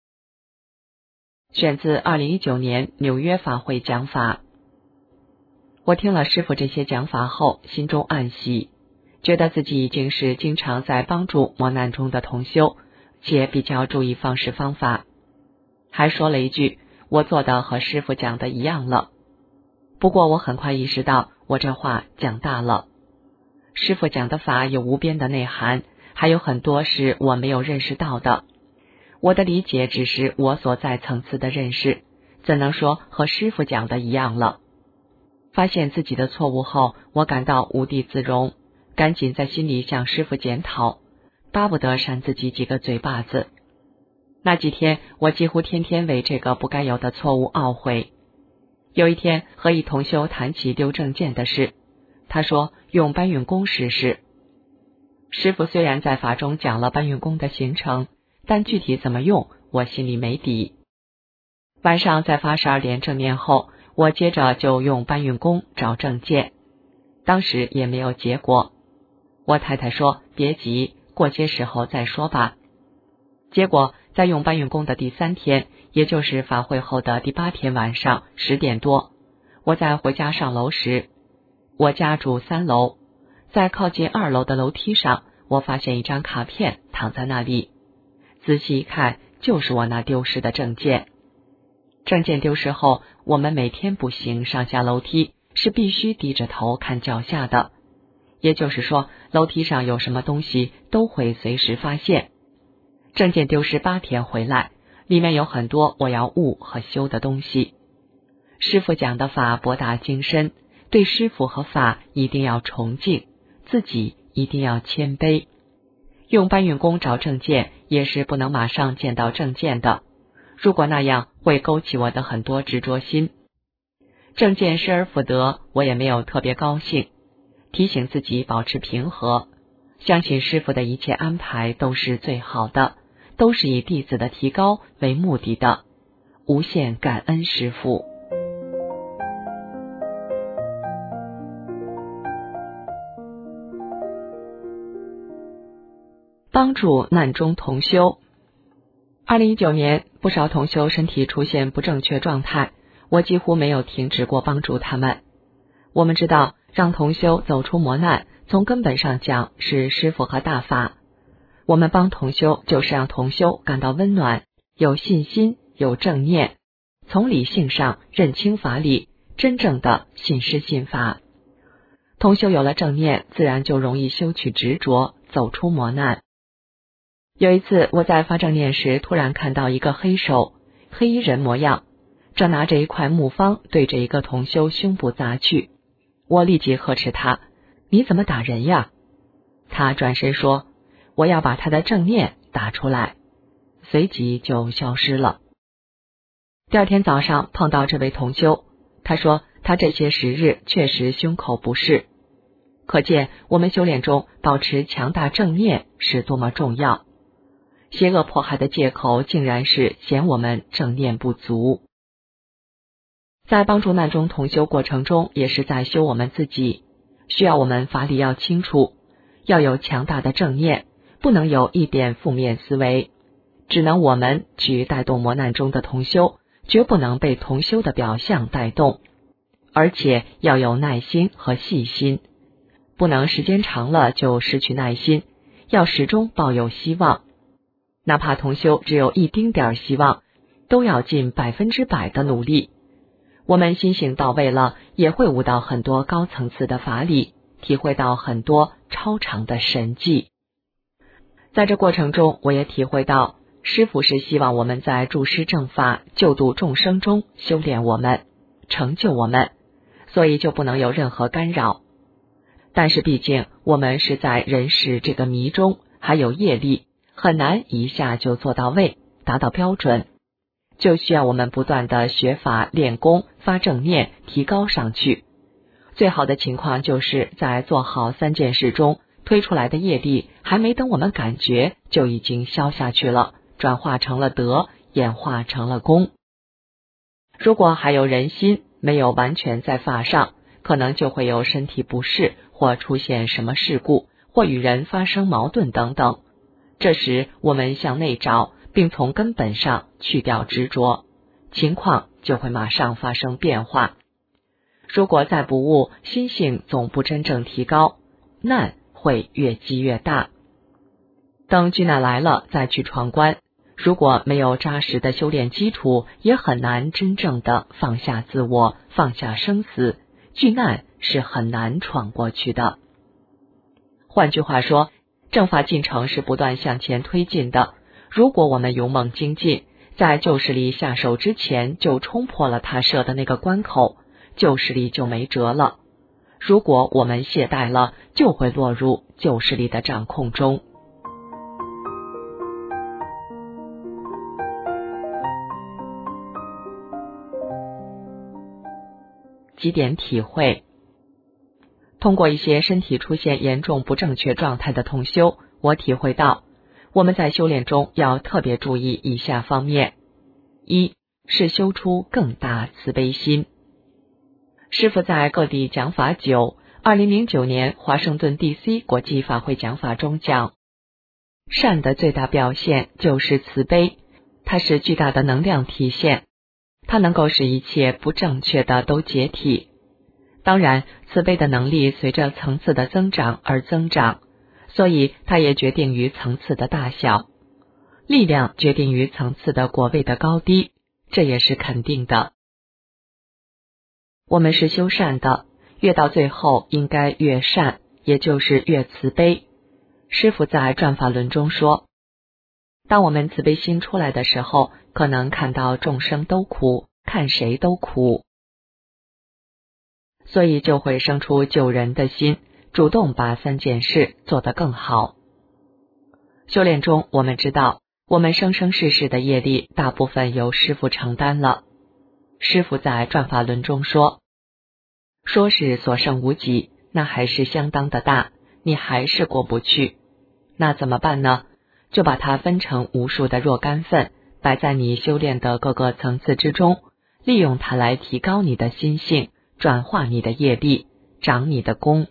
选自二零一九年纽约法会讲法。我听了师父这些讲法后，心中暗喜，觉得自己已经是经常在帮助磨难中的同修，且比较注意方式方法。还说了一句，我做的和师父讲的一样了。不过我很快意识到，我这话讲大了。师父讲的法有无边的内涵，还有很多是我没有认识到的。我的理解只是我所在层次的认识，怎能说和师父讲的一样了？发现自己的错误后，我感到无地自容，赶紧在心里向师父检讨，巴不得扇自己几个嘴巴子。那几天我几乎天天为这个不该有的错误懊悔。有一天和一同修谈起丢证件的事，他说用搬运工试试。师父虽然在法中讲了搬运工的行程，但具体怎么用，我心里没底。晚上在发十二点正念后，我接着就用搬运工找证件，当时也没有结果。我太太说别急，过些时候再说吧。结果在用搬运工的第三天，也就是法会后的第八天晚上十点多，我在回家上楼时，我家住三楼，在靠近二楼的楼梯上，我发现一张卡片躺在那里，仔细一看，就是我那丢失的证件。证件丢失后，我们每天步行上下楼梯是必须低着头看脚下的，也就是说，楼梯上有什么东西都会随时发现。证件丢失八天回来，里面有很多我要悟和修的东西。师父讲的法博大精深，对师父和法一定要崇敬，自己一定要谦卑。用搬运工找证件也是不能马上见到证件的，如果那样会勾起我的很多执着心。证件失而复得，我也没有特别高兴，提醒自己保持平和，相信师父的一切安排都是最好的，都是以弟子的提高为目的的，无限感恩师父。帮助难中同修。二零一九年，不少同修身体出现不正确状态，我几乎没有停止过帮助他们。我们知道，让同修走出磨难，从根本上讲是师父和大法。我们帮同修，就是让同修感到温暖，有信心，有正念，从理性上认清法理，真正的信师信法。同修有了正念，自然就容易修去执着，走出磨难。有一次我在发正念时，突然看到一个黑手，黑衣人模样，正拿着一块木方对着一个同修胸部砸去。我立即呵斥他，你怎么打人呀？他转身说，我要把他的正念打出来，随即就消失了。第二天早上碰到这位同修，他说他这些时日确实胸口不适，可见我们修炼中保持强大正念是多么重要。邪恶迫害的借口竟然是嫌我们正念不足。在帮助难中同修过程中，也是在修我们自己，需要我们法理要清楚，要有强大的正念，不能有一点负面思维，只能我们去带动磨难中的同修，绝不能被同修的表象带动，而且要有耐心和细心，不能时间长了就失去耐心，要始终抱有希望。哪怕同修只有一丁点希望，都要尽百分之百的努力。我们心性到位了，也会悟到很多高层次的法理，体会到很多超常的神迹。在这过程中，我也体会到，师父是希望我们在助师正法、救度众生中修炼我们，成就我们，所以就不能有任何干扰。但是毕竟我们是在人世这个迷中，还有业力， 很难一下就做到位，达到标准，就需要我们不断的学法练功，发正念，提高上去。最好的情况就是在做好三件事中，推出来的业力还没等我们感觉，就已经消下去了，转化成了德，演化成了功。如果还有人心没有完全在法上，可能就会有身体不适，或出现什么事故，或与人发生矛盾等等。这时我们向内找，并从根本上去掉执着，情况就会马上发生变化。如果再不悟，心性总不真正提高，难会越积越大。等巨难来了再去闯关，如果没有扎实的修炼基础，也很难真正的放下自我，放下生死，巨难是很难闯过去的。换句话说，正法进程是不断向前推进的。如果我们勇猛精进，在旧势力下手之前就冲破了他设的那个关口，旧势力就没辙了。如果我们懈怠了，就会落入旧势力的掌控中。几点体会。通过一些身体出现严重不正确状态的同修，我体会到我们在修炼中要特别注意以下方面。一是修出更大慈悲心。师父在各地讲法久，二零零九年华盛顿 D C 国际法会讲法中讲，善的最大表现就是慈悲，它是巨大的能量体现，它能够使一切不正确的都解体。当然，慈悲的能力随着层次的增长而增长，所以它也决定于层次的大小。力量决定于层次的果位的高低，这也是肯定的。我们是修善的，越到最后应该越善，也就是越慈悲。师父在转法轮中说，当我们慈悲心出来的时候，可能看到众生都苦，看谁都苦，所以就会生出救人的心，主动把三件事做得更好。修炼中我们知道，我们生生世世的业力大部分由师父承担了。师父在转法轮中说，说是所剩无几，那还是相当的大，你还是过不去。那怎么办呢？就把它分成无数的若干份，摆在你修炼的各个层次之中，利用它来提高你的心性，转化你的业力，长你的功。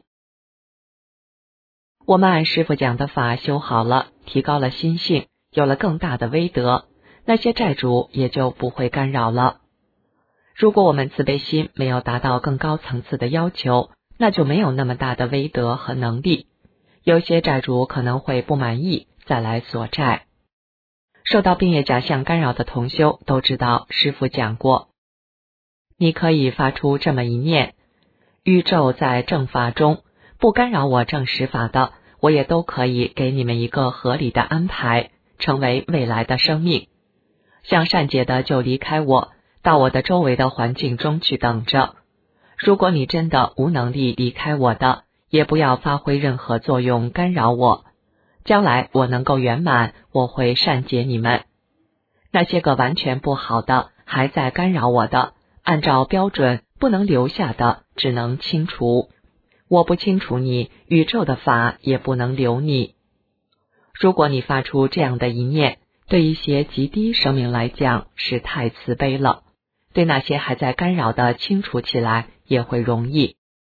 我们按师父讲的法修好了，提高了心性，有了更大的威德，那些债主也就不会干扰了。如果我们慈悲心没有达到更高层次的要求，那就没有那么大的威德和能力。有些债主可能会不满意，再来索债。受到病业假象干扰的同修都知道，师父讲过，你可以发出这么一念：宇宙在正法中，不干扰我正实法的，我也都可以给你们一个合理的安排，成为未来的生命。想善解的就离开我，到我的周围的环境中去等着。如果你真的无能力离开我的，也不要发挥任何作用干扰我。将来我能够圆满，我会善解你们。那些个完全不好的，还在干扰我的，按照标准不能留下的，只能清除。我不清除你，宇宙的法也不能留你。如果你发出这样的一念，对一些极低生命来讲是太慈悲了，对那些还在干扰的清除起来也会容易。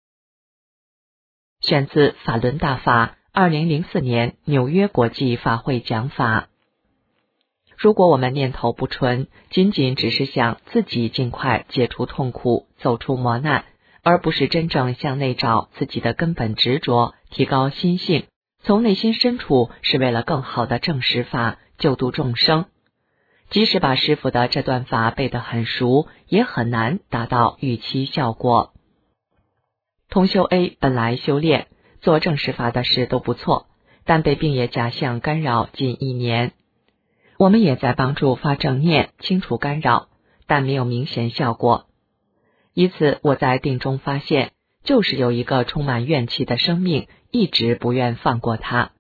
选自法轮大法二零零四年纽约国际法会讲法。如果我们念头不纯，仅仅只是想自己尽快解除痛苦，走出磨难，而不是真正向内找自己的根本执着，提高心性，从内心深处是为了更好的正实法，救度众生。即使把师父的这段法背得很熟，也很难达到预期效果。同修 A 本来修炼做正实法的事都不错，但被病业假象干扰近一年。我们也在帮助发正念，清除干扰，但没有明显效果。一次我在定中发现，就是有一个充满怨气的生命，一直不愿放过他。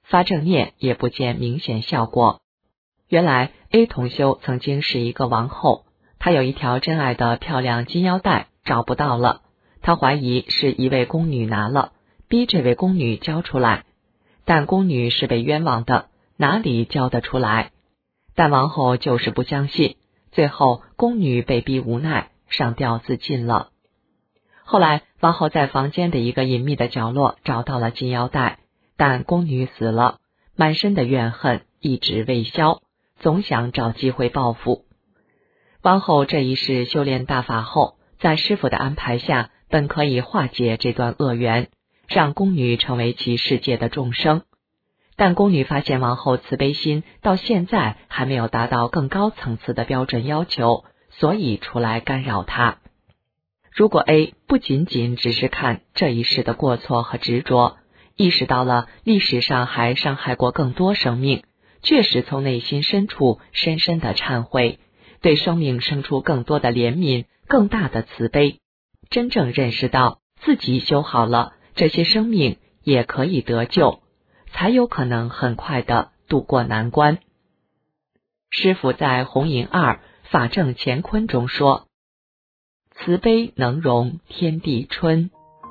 发正念也不见明显效果。原来 A 同修曾经是一个王后，她有一条珍爱的漂亮金腰带找不到了，她怀疑是一位宫女拿了，逼这位宫女交出来，但宫女是被冤枉的，哪里交得出来？但王后就是不相信，最后宫女被逼无奈上吊自尽了。后来王后在房间的一个隐秘的角落找到了金腰带，但宫女死了，满身的怨恨一直未消，总想找机会报复。王后这一世修炼大法后，在师父的安排下，本可以化解这段恶缘，让宫女成为其世界的众生。但宫女发现王后慈悲心到现在还没有达到更高层次的标准要求，所以出来干扰她。如果 A 不仅仅只是看这一世的过错和执着，意识到了历史上还伤害过更多生命，确实从内心深处深深的忏悔，对生命生出更多的怜悯，更大的慈悲，真正认识到自己修好了，这些生命也可以得救，才有可能很快的度过难关。师父在弘引二法正乾坤中说，慈悲能容天地春。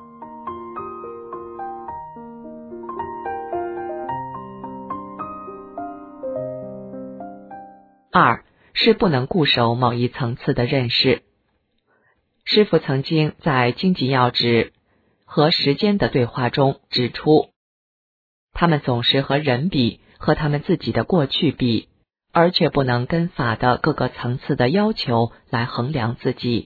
二是不能固守某一层次的认识。师父曾经在经济要旨和时间的对话中指出，他们总是和人比，和他们自己的过去比，而却不能跟法的各个层次的要求来衡量自己。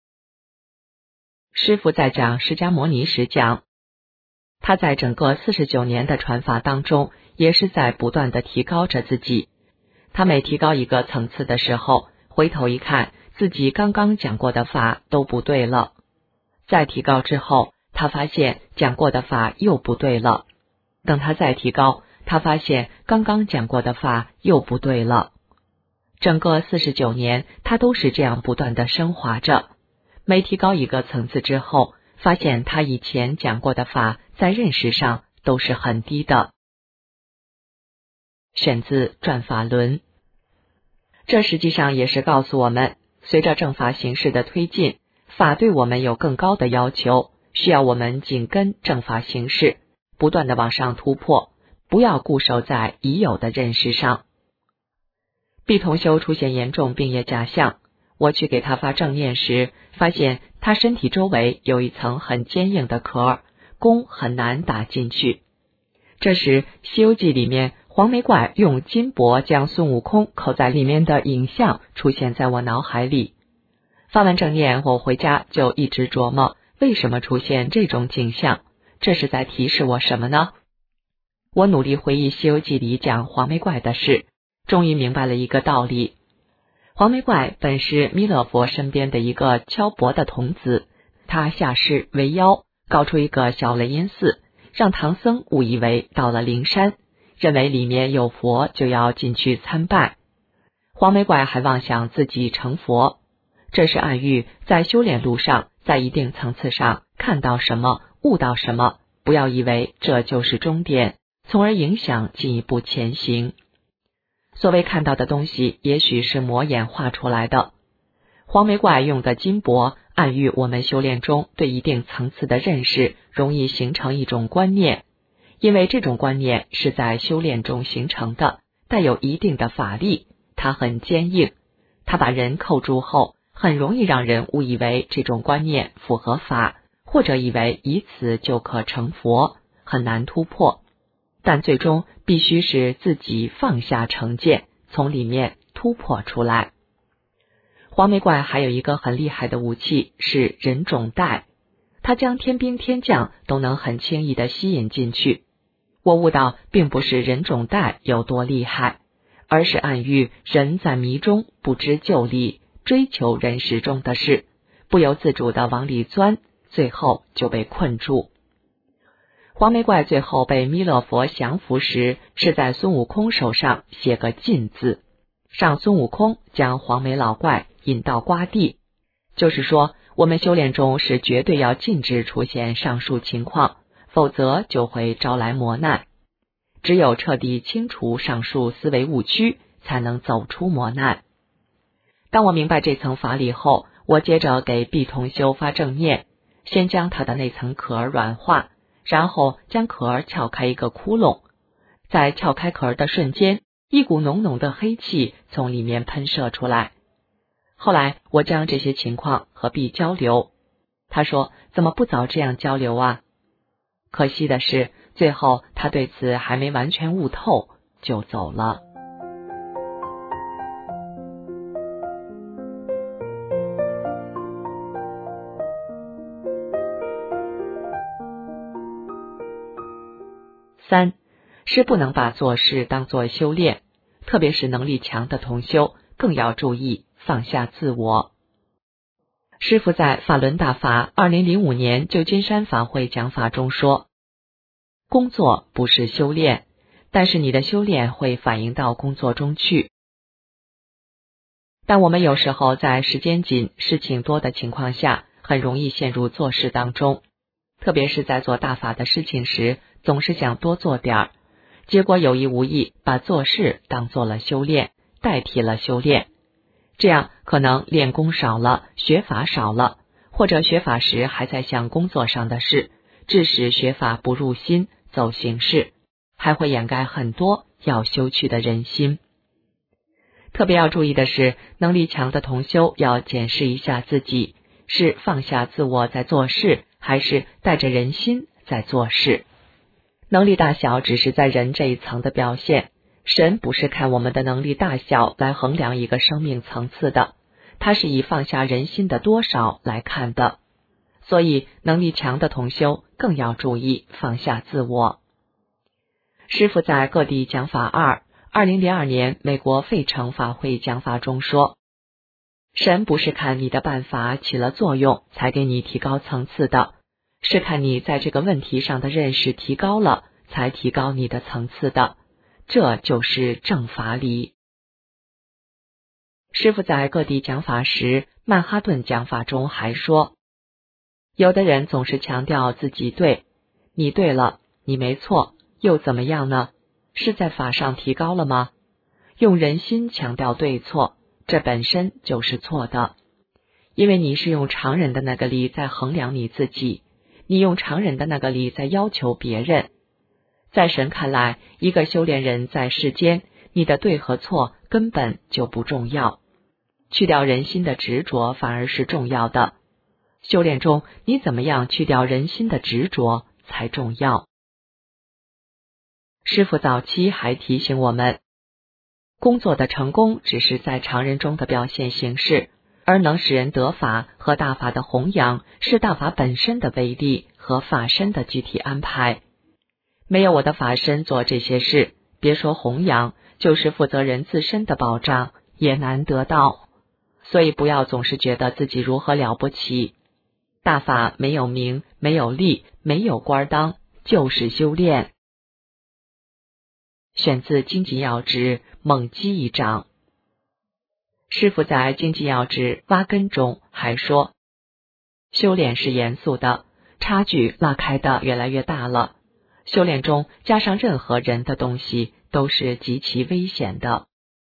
师父在讲释迦牟尼时讲，他在整个四十九年的传法当中，也是在不断的提高着自己。他每提高一个层次的时候，回头一看，自己刚刚讲过的法都不对了。再提高之后，他发现讲过的法又不对了。等他再提高，他发现刚刚讲过的法又不对了。整个四十九年，他都是这样不断的升华着。每提高一个层次之后，发现他以前讲过的法在认识上都是很低的。选自转法轮。这实际上也是告诉我们，随着正法形式的推进，法对我们有更高的要求，需要我们紧跟正法形式，不断的往上突破，不要固守在已有的认识上。毕同修出现严重病业假象，我去给他发正念时，发现他身体周围有一层很坚硬的壳，弓很难打进去。这时《西游记》里面黄眉怪用金箔将孙悟空扣在里面的影像出现在我脑海里。发完正念，我回家就一直琢磨，为什么出现这种景象？这是在提示我什么呢？我努力回忆《西游记》里讲黄眉怪的事，终于明白了一个道理。黄眉怪本是弥勒佛身边的一个敲钵的童子，他下世为妖，搞出一个小雷音寺，让唐僧误以为到了灵山，认为里面有佛就要进去参拜。黄眉怪还妄想自己成佛，这是暗喻在修炼路上，在一定层次上看到什么悟到什么，不要以为这就是终点，从而影响进一步前行。所谓看到的东西，也许是魔眼画出来的。黄眉怪用的金箔，暗喻我们修炼中对一定层次的认识容易形成一种观念，因为这种观念是在修炼中形成的，带有一定的法力，它很坚硬，它把人扣住后，很容易让人误以为这种观念符合法，或者以为以此就可成佛，很难突破。但最终必须是自己放下成见，从里面突破出来。黄眉怪还有一个很厉害的武器，是人种带，他将天兵天将都能很轻易地吸引进去。我悟到并不是人种带有多厉害，而是暗喻人在迷中不知就里，追求人世中的事，不由自主地往里钻，最后就被困住。黄眉怪最后被弥勒佛降服时，是在孙悟空手上写个禁字，让孙悟空将黄眉老怪引到瓜地。就是说，我们修炼中是绝对要禁止出现上述情况，否则就会招来磨难。 只有彻底清除上述思维误区，才能走出磨难。当我明白这层法理后，我接着给 B 同修发正念，先将他的那层壳软化，然后将壳撬开一个窟窿，在撬开壳的瞬间，一股浓浓的黑气从里面喷射出来。后来我将这些情况和 B 交流，他说怎么不早这样交流啊？可惜的是，最后他对此还没完全悟透就走了。三是不能把做事当作修炼，特别是能力强的同修更要注意放下自我。师父在法轮大法二零零五年旧金山法会讲法中说，工作不是修炼，但是你的修炼会反映到工作中去。但我们有时候在时间紧、事情多的情况下，很容易陷入做事当中，特别是在做大法的事情时，总是想多做点儿，结果有意无意把做事当做了修炼，代替了修炼。这样可能练功少了，学法少了，或者学法时还在想工作上的事，致使学法不入心，走形式，还会掩盖很多要修去的人心。特别要注意的是，能力强的同修要检视一下自己，是放下自我在做事，还是带着人心在做事。能力大小只是在人这一层的表现，神不是看我们的能力大小来衡量一个生命层次的，他是以放下人心的多少来看的。所以能力强的同修更要注意放下自我。师父在各地讲法二二零零二年美国费城法会讲法中说，神不是看你的办法起了作用才给你提高层次的，是看你在这个问题上的认识提高了，才提高你的层次的，这就是正法理。师父在各地讲法时，曼哈顿讲法中还说，有的人总是强调自己对，你对了，你没错，又怎么样呢？是在法上提高了吗？用人心强调对错，这本身就是错的，因为你是用常人的那个理在衡量你自己，你用常人的那个理在要求别人。在神看来，一个修炼人在世间，你的对和错根本就不重要，去掉人心的执着反而是重要的。修炼中，你怎么样去掉人心的执着才重要。师父早期还提醒我们，工作的成功只是在常人中的表现形式，而能使人得法和大法的弘扬，是大法本身的威力和法身的具体安排。没有我的法身做这些事，别说弘扬，就是负责人自身的保障也难得到。所以不要总是觉得自己如何了不起，大法没有名，没有利，没有官当，就是修炼。选自《经济要旨》猛击一掌。师父在《经济要旨》挖根中还说，修炼是严肃的，差距拉开的越来越大了。修炼中加上任何人的东西都是极其危险的。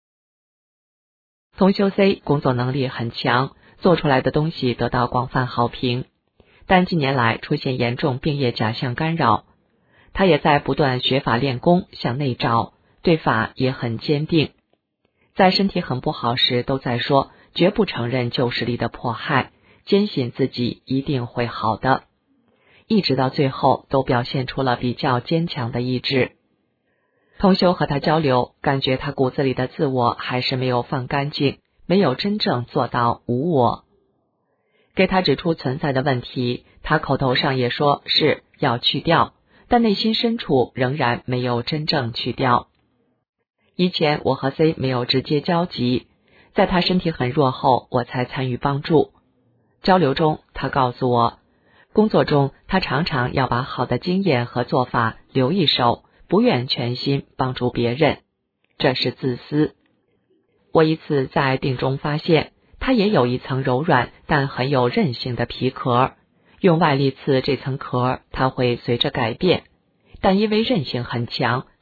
同修 C 工作能力很强，做出来的东西得到广泛好评，但近年来出现严重病业假象干扰，他也在不断学法练功，向内找，对法也很坚定。在身体很不好时都在说，绝不承认旧势力的迫害，坚信自己一定会好的。一直到最后都表现出了比较坚强的意志。同修和他交流，感觉他骨子里的自我还是没有放干净，没有真正做到无我。给他指出存在的问题，他口头上也说是要去掉，但内心深处仍然没有真正去掉。以前我和 C 没有直接交集，在他身体很弱后，我才参与帮助。交流中，他告诉我，工作中他常常要把好的经验和做法留一手，不愿全心帮助别人，这是自私。我一次在定中发现，他也有一层柔软但很有韧性的皮壳，用外力刺这层壳，它会随着改变，但因为韧性很强，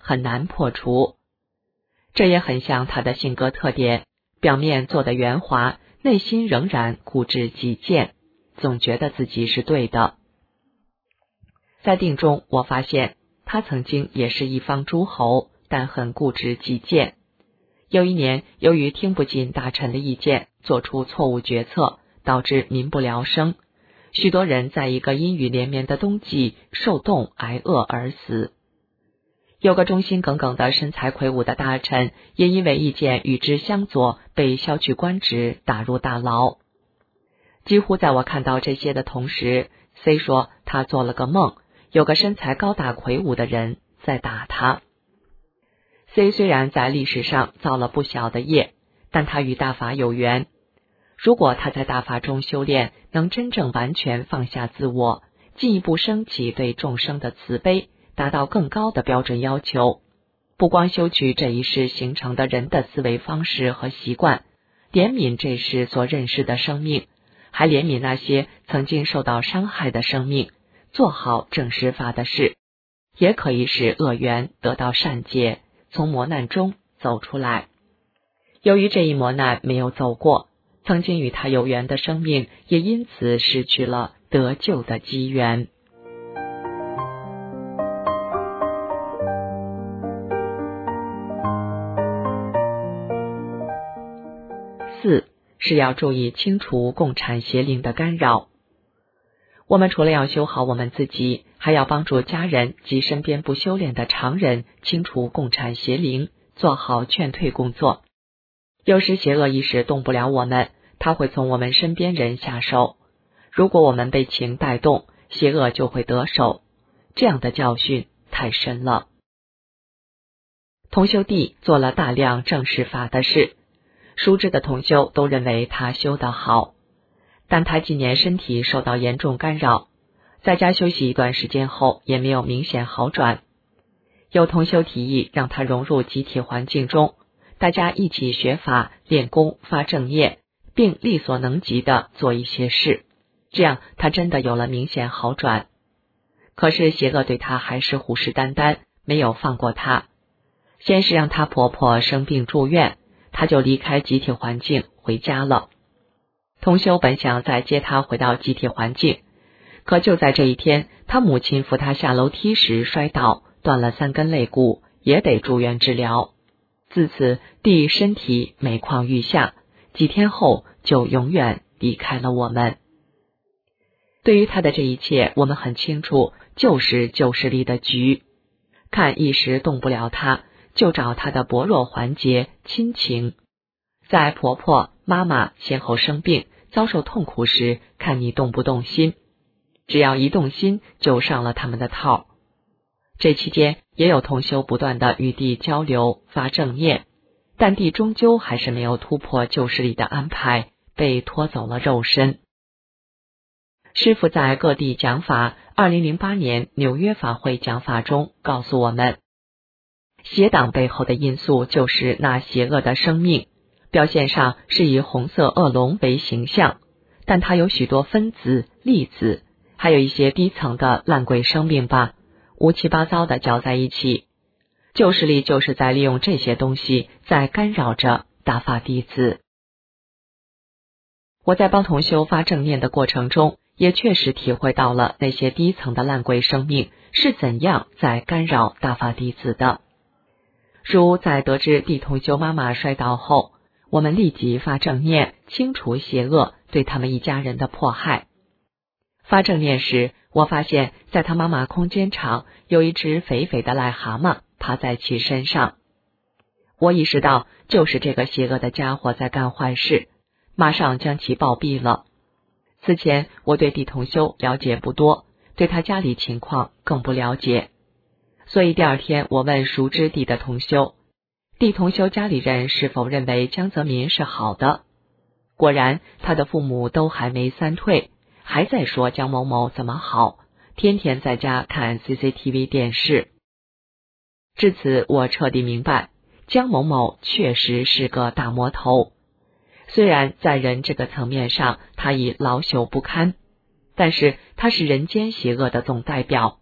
很难破除。这也很像他的性格特点，表面做得圆滑，内心仍然固执己见，总觉得自己是对的。在定中，我发现他曾经也是一方诸侯，但很固执己见。有一年，由于听不进大臣的意见，做出错误决策，导致民不聊生，许多人在一个阴雨连绵的冬季受冻挨饿而死。有个忠心耿耿的身材魁梧的大臣，也因为意见与之相左，被削去官职，打入大牢。几乎在我看到这些的同时， C 说他做了个梦，有个身材高大魁梧的人在打他。 C 虽然在历史上造了不小的业，但他与大法有缘。如果他在大法中修炼，能真正完全放下自我，进一步升起对众生的慈悲，达到更高的标准要求，不光修取这一世形成的人的思维方式和习惯，怜悯这世所认识的生命，还怜悯那些曾经受到伤害的生命，做好正实法的事，也可以使恶缘得到善解，从磨难中走出来。由于这一磨难没有走过，曾经与他有缘的生命也因此失去了得救的机缘。四是要注意清除共产邪灵的干扰。我们除了要修好我们自己，还要帮助家人及身边不修炼的常人清除共产邪灵，做好劝退工作。有时邪恶意识动不了我们，它会从我们身边人下手。如果我们被情带动，邪恶就会得手。这样的教训太深了。同修弟做了大量正实法的事，熟知的同修都认为他修得好，但他今年身体受到严重干扰，在家休息一段时间后也没有明显好转。有同修提议让他融入集体环境中，大家一起学法、练功、发正业，并力所能及地做一些事，这样他真的有了明显好转。可是邪恶对他还是虎视眈眈，没有放过他。先是让他婆婆生病住院，他就离开集体环境回家了。同修本想再接他回到集体环境，可就在这一天，他母亲扶他下楼梯时摔倒，断了三根肋骨，也得住院治疗。自此弟身体每况愈下，几天后就永远离开了我们。对于他的这一切，我们很清楚，就是旧势力的局。看一时动不了他，就找他的薄弱环节亲情。在婆婆、妈妈先后生病、遭受痛苦时，看你动不动心。只要一动心，就上了他们的套。这期间也有同修不断的与弟交流发正念，但弟终究还是没有突破旧势力的安排，被拖走了肉身。师父在各地讲法，二零零八年纽约法会讲法中告诉我们，邪党背后的因素就是那邪恶的生命，表现上是以红色恶龙为形象，但它有许多分子、粒子，还有一些低层的烂鬼生命吧，乌七八糟的搅在一起。旧势力就是在利用这些东西，在干扰着大法弟子。我在帮同修发正念的过程中，也确实体会到了那些低层的烂鬼生命是怎样在干扰大法弟子的。如在得知弟同修妈妈摔倒后，我们立即发正念，清除邪恶对他们一家人的迫害。发正念时，我发现在他妈妈空间场有一只肥肥的癞蛤蟆趴在其身上。我意识到就是这个邪恶的家伙在干坏事，马上将其暴毙了。此前我对弟同修了解不多，对他家里情况更不了解，所以第二天我问熟知弟的同修，弟同修家里人是否认为江泽民是好的。果然他的父母都还没三退，还在说江某某怎么好，天天在家看 C C T V 电视。至此我彻底明白，江某某确实是个大魔头。虽然在人这个层面上他已老朽不堪，但是他是人间邪恶的总代表，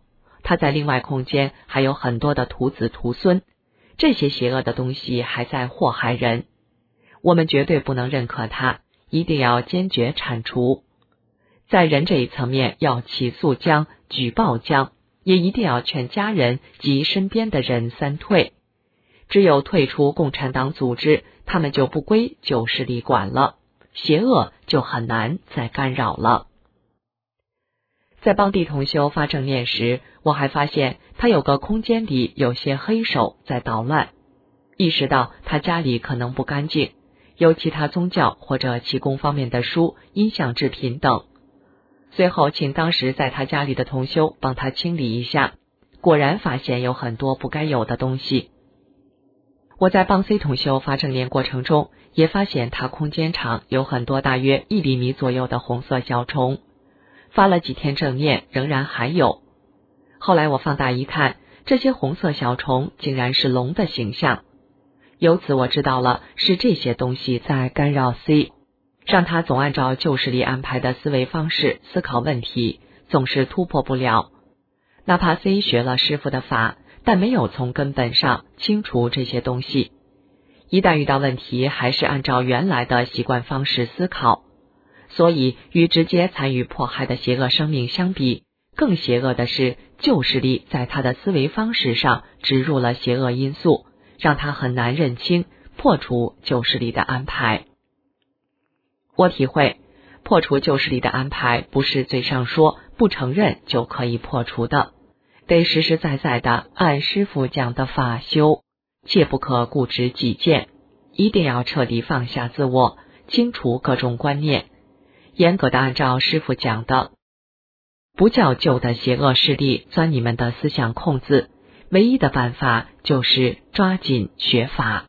他在另外空间还有很多的徒子徒孙，这些邪恶的东西还在祸害人，我们绝对不能认可他，一定要坚决铲除。在人这一层面要起诉江、举报江，也一定要劝家人及身边的人三退。只有退出共产党组织，他们就不归旧势力管了，邪恶就很难再干扰了。在帮地同修发正念时，我还发现他有个空间里有些黑手在捣乱，意识到他家里可能不干净，有其他宗教或者气功方面的书、音像制品等。随后请当时在他家里的同修帮他清理一下，果然发现有很多不该有的东西。我在帮 C 同修发正念过程中，也发现他空间场有很多大约一厘米左右的红色小虫，发了几天正念仍然还有。后来我放大一看，这些红色小虫竟然是龙的形象，由此我知道了是这些东西在干扰 C， 让他总按照旧势力安排的思维方式思考问题，总是突破不了。哪怕 C 学了师父的法，但没有从根本上清除这些东西，一旦遇到问题还是按照原来的习惯方式思考，所以与直接参与迫害的邪恶生命相比，更邪恶的是旧势力在他的思维方式上植入了邪恶因素，让他很难认清破除旧势力的安排。我体会，破除旧势力的安排不是嘴上说不承认就可以破除的，得实实在在的按师父讲的法修，切不可固执己见，一定要彻底放下自我，清除各种观念，严格的按照师父讲的，不叫旧的邪恶势力钻你们的思想空子，唯一的办法就是抓紧学法。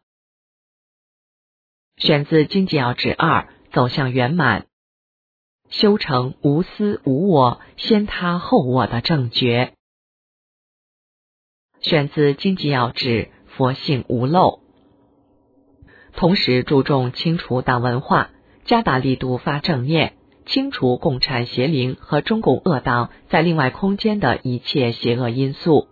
选自《经济要旨二》，走向圆满，修成无私无我、先他后我的正觉。选自《经济要旨》，佛性无漏。同时注重清除党文化，加大力度发正念，清除共产邪灵和中共恶党在另外空间的一切邪恶因素。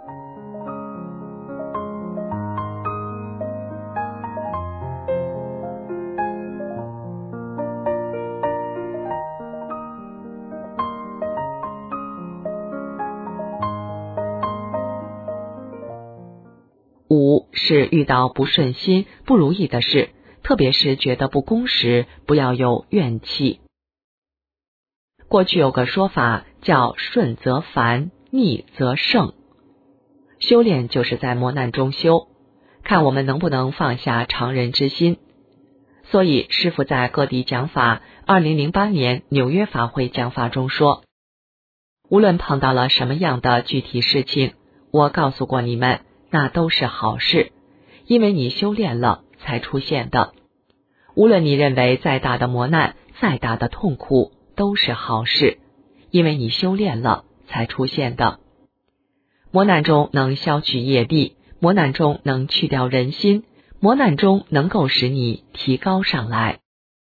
五是遇到不顺心、不如意的事，特别是觉得不公时，不要有怨气。过去有个说法叫顺则凡，逆则胜。修炼就是在磨难中修，看我们能不能放下常人之心。所以师父在各地讲法，二零零八年纽约法会讲法中说，无论碰到了什么样的具体事情，我告诉过你们，那都是好事，因为你修炼了才出现的。无论你认为再大的磨难、再大的痛苦，都是好事，因为你修炼了才出现的。磨难中能消去业力，磨难中能去掉人心，磨难中能够使你提高上来。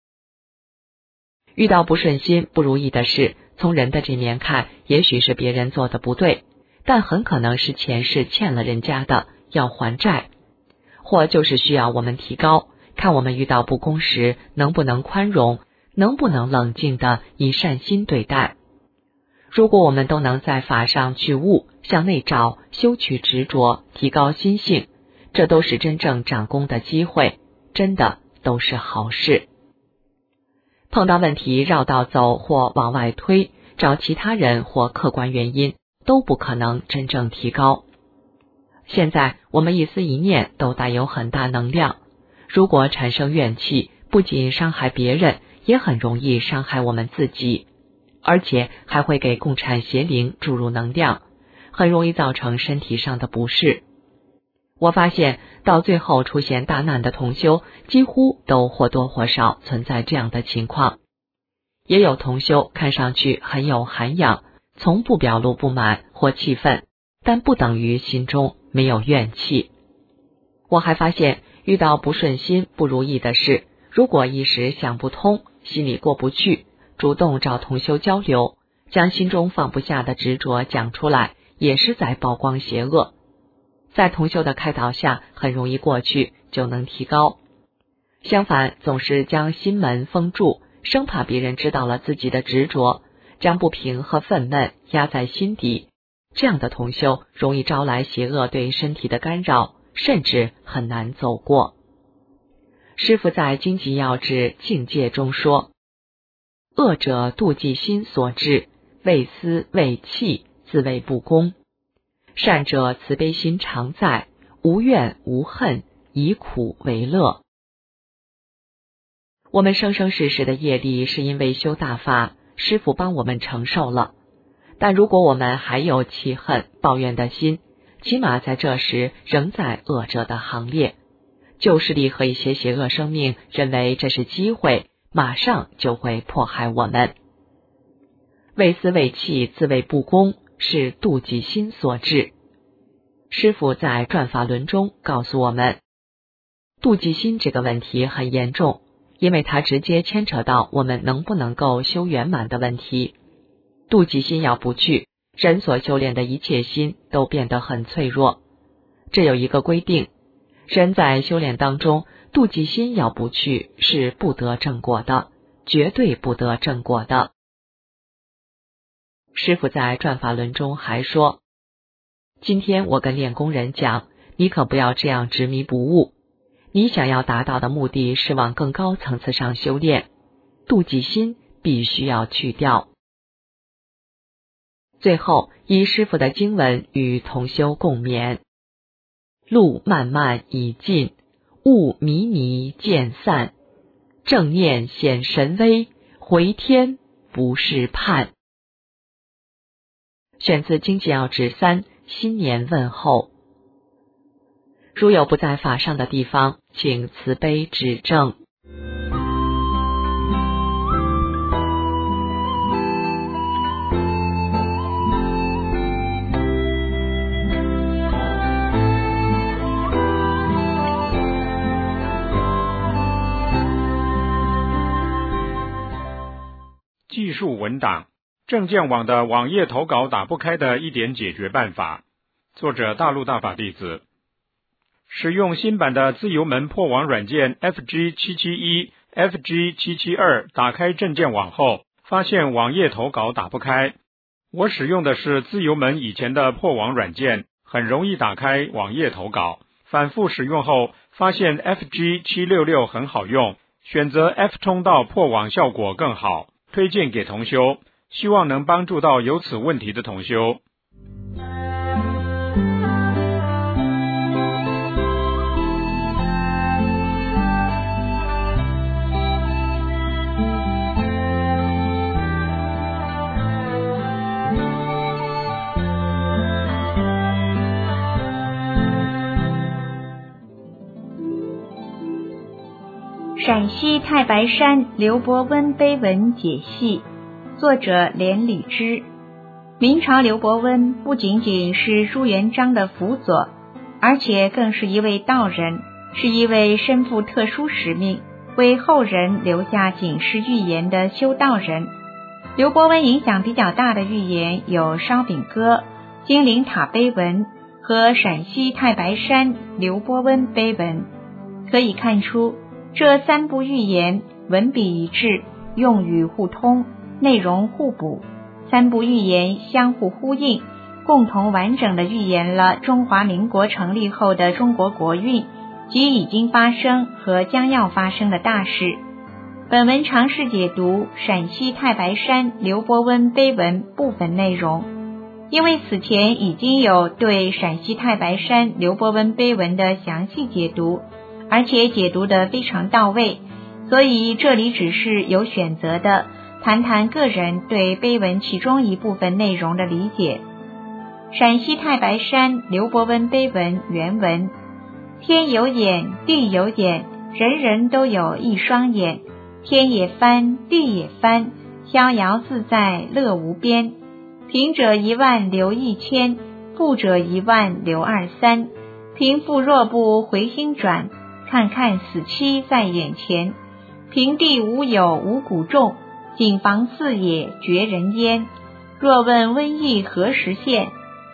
遇到不顺心、不如意的事，从人的这面看，也许是别人做的不对，但很可能是前世欠了人家的，要还债，或就是需要我们提高，看我们遇到不公时能不能宽容，能不能冷静的以善心对待。如果我们都能在法上去悟，向内找，修去执着，提高心性，这都是真正长功的机会，真的都是好事。碰到问题绕道走或往外推，找其他人或客观原因，都不可能真正提高。现在我们一思一念都带有很大能量，如果产生怨气，不仅伤害别人，也很容易伤害我们自己，而且还会给共产邪灵注入能量，很容易造成身体上的不适。我发现到最后出现大难的同修，几乎都或多或少存在这样的情况。也有同修看上去很有涵养，从不表露不满或气愤，但不等于心中没有怨气。我还发现遇到不顺心、不如意的事，如果一时想不通，心里过不去，主动找同修交流，将心中放不下的执着讲出来， 也是在曝光邪恶。在同修的开导下，很容易过去，就能提高。相反，总是将心门封住，生怕别人知道了自己的执着，将不平和愤懑压在心底，这样的同修容易招来邪恶对身体的干扰，甚至很难走过。师父在经集要旨境界中说，恶者妒忌心所致，为私为气，自谓不公；善者慈悲心常在，无怨无恨，以苦为乐。我们生生世世的业力是因为修大法，师父帮我们承受了。但如果我们还有气恨、抱怨的心，起码在这时仍在恶者的行列。旧势力和一些邪恶生命认为这是机会，马上就会迫害我们。为私为气，自谓不公，是妒忌心所致。师父在转法轮中告诉我们，妒忌心这个问题很严重，因为它直接牵扯到我们能不能够修圆满的问题。妒忌心要不去，人所修炼的一切心都变得很脆弱。这有一个规定，人在修炼当中，妒忌心要不去，是不得正果的，绝对不得正果的。师父在转法轮中还说，今天我跟练功人讲，你可不要这样执迷不悟，你想要达到的目的是往更高层次上修炼，妒忌心必须要去掉。最后，以师父的经文与同修共勉：路漫漫已尽，雾迷迷渐散，正念显神威，回天不是盼。选自经集要旨三，新年问候。如有不在法上的地方，请慈悲指正。 技术文档，证件网的网页投稿打不开的一点解决办法。作者大陆大法弟子。使用新版的自由门破网软件 F G 七七一、F G 七七二 打开证件网后，发现网页投稿打不开。我使用的是自由门以前的破网软件，很容易打开网页投稿。反复使用后，发现 F G 七六六很好用，选择 F 通道破网效果更好，推荐给同修，希望能帮助到有此问题的同修。 陕西太白山刘伯温碑文解析，作者连理之。明朝刘伯温不仅仅是朱元璋的辅佐，而且更是一位道人，是一位身负特殊使命，为后人留下警示预言的修道人。刘伯温影响比较大的预言有烧饼歌、金陵塔碑文和陕西太白山刘伯温碑文。可以看出，这三部预言文笔一致，用语互通，内容互补，三部预言相互呼应，共同完整地预言了中华民国成立后的中国国运及已经发生和将要发生的大事。本文尝试解读陕西太白山刘伯温碑文部分内容，因为此前已经有对陕西太白山刘伯温碑文的详细解读，而且解读得非常到位，所以这里只是有选择的谈谈个人对碑文其中一部分内容的理解。陕西太白山刘伯温碑文原文：天有眼，地有眼，人人都有一双眼，天也翻，地也翻，逍遥自在乐无边。贫者一万留一千，富者一万留二三。贫富若不回心转，看看死期在眼前。平地无有五谷种，谨防四野绝人烟。若问瘟疫何时现，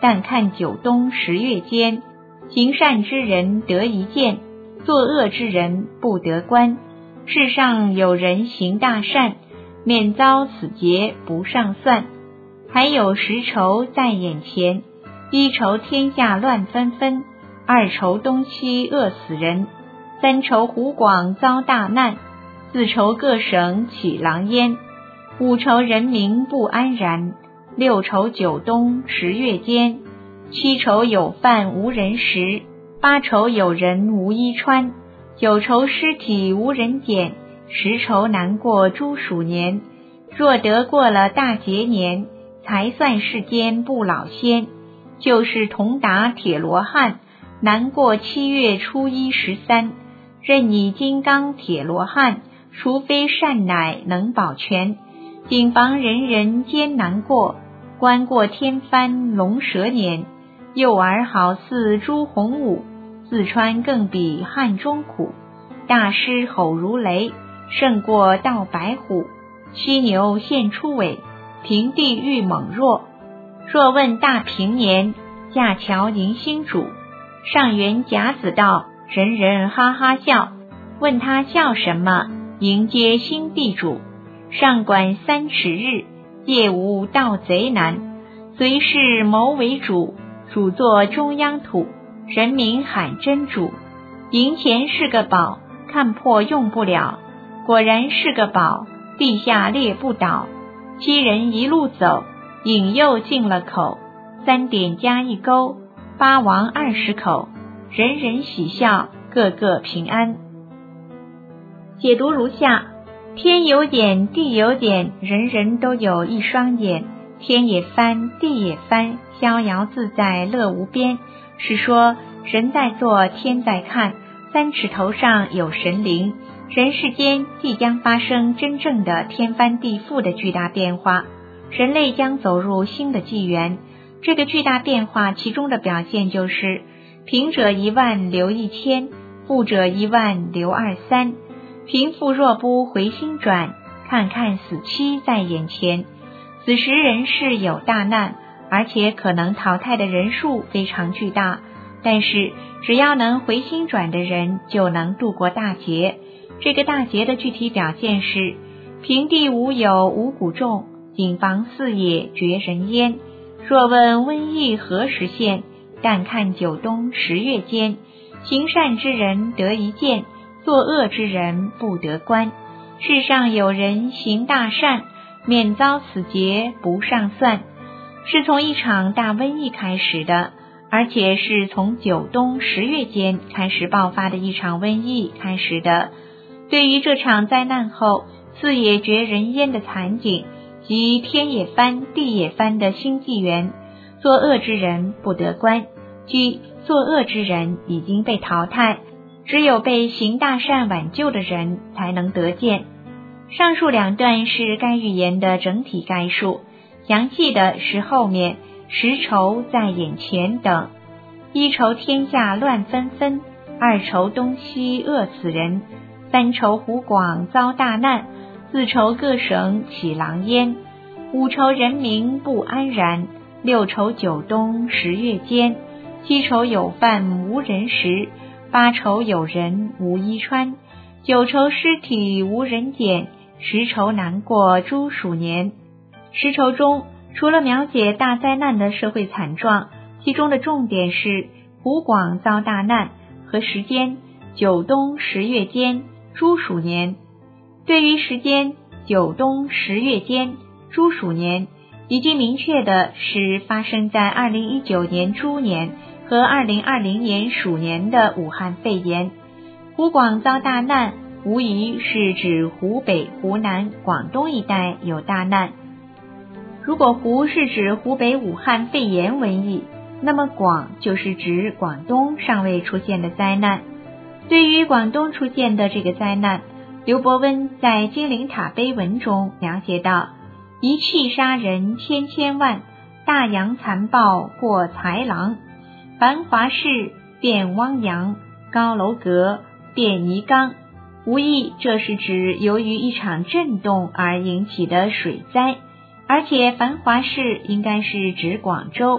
但看九冬十月间，行善之人得一见，作恶之人不得观。世上有人行大善，免遭此劫不上算。还有十愁在眼前，一愁天下乱纷纷，二愁东西饿死人，三愁湖广遭大难，四愁各省起狼烟，五愁人民不安然，六愁九冬十月间，七愁有饭无人食，八愁有人无衣穿，九愁尸体无人捡，十愁难过诸鼠年。若得过了大劫年，才算世间不老仙。就是同达铁罗汉，难过七月初一十三。任你金刚铁罗汉，除非善乃能保全。谨防人人艰难过，关过天翻龙蛇年。幼儿好似朱洪武，自穿更比汉中苦。大狮吼如雷，胜过盗白虎。犀牛现出尾，平地遇猛弱。若问大平年，架桥迎新主。上元甲子到，人人哈哈笑。问他笑什么？迎接新地主。上管三尺日，夜无盗贼难。随是谋为主，主作中央土。人民喊真主。银钱是个宝，看破用不了。果然是个宝，地下裂不倒。七人一路走，引诱进了口。三点加一钩，八王二十口。人人喜笑，个个平安。解读如下：天有眼，地有眼，人人都有一双眼。天也翻，地也翻，逍遥自在乐无边。是说人在做，天在看，三尺头上有神灵。人世间即将发生真正的天翻地覆的巨大变化，人类将走入新的纪元。这个巨大变化其中的表现就是贫者一万留一千，富者一万留二三。贫富若不回心转，看看死期在眼前。此时人世有大难，而且可能淘汰的人数非常巨大，但是只要能回心转的人就能度过大劫。这个大劫的具体表现是：平地无有五谷种，谨防四野绝人烟。若问瘟疫何时现，但看九冬十月间。行善之人得一见，作恶之人不得观。世上有人行大善，免遭此劫不上算。是从一场大瘟疫开始的，而且是从九冬十月间开始爆发的一场瘟疫开始的。对于这场灾难后四野绝人烟的惨景，及天也翻地也翻的新纪元，作恶之人不得观。即作恶之人已经被淘汰，只有被行大善挽救的人才能得见。上述两段是该预言的整体概述，详细的是后面十愁在眼前等。一愁天下乱纷纷，二愁东西饿死人，三愁湖广遭大难，四愁各省起狼烟，五愁人民不安然，六愁九冬十月间，七愁有饭无人食，八愁有人无衣穿，九愁尸体无人捡，十愁难过诸鼠年。十愁中除了描写大灾难的社会惨状，其中的重点是湖广遭大难和时间九冬十月间诸鼠年。对于时间九冬十月间诸鼠年，已经明确的是发生在二零一九年猪年和二零二零年鼠年的武汉肺炎。湖广遭大难无疑是指湖北、湖南、广东一带有大难。如果湖是指湖北武汉肺炎瘟疫，那么广就是指广东尚未出现的灾难。对于广东出现的这个灾难，刘伯温在《金陵塔碑文》中描写到：一气杀人千千万，大洋残暴过豺狼，繁华市变汪洋，高楼阁变泥缸。无疑这是指由于一场震动而引起的水灾，而且繁华市应该是指广州，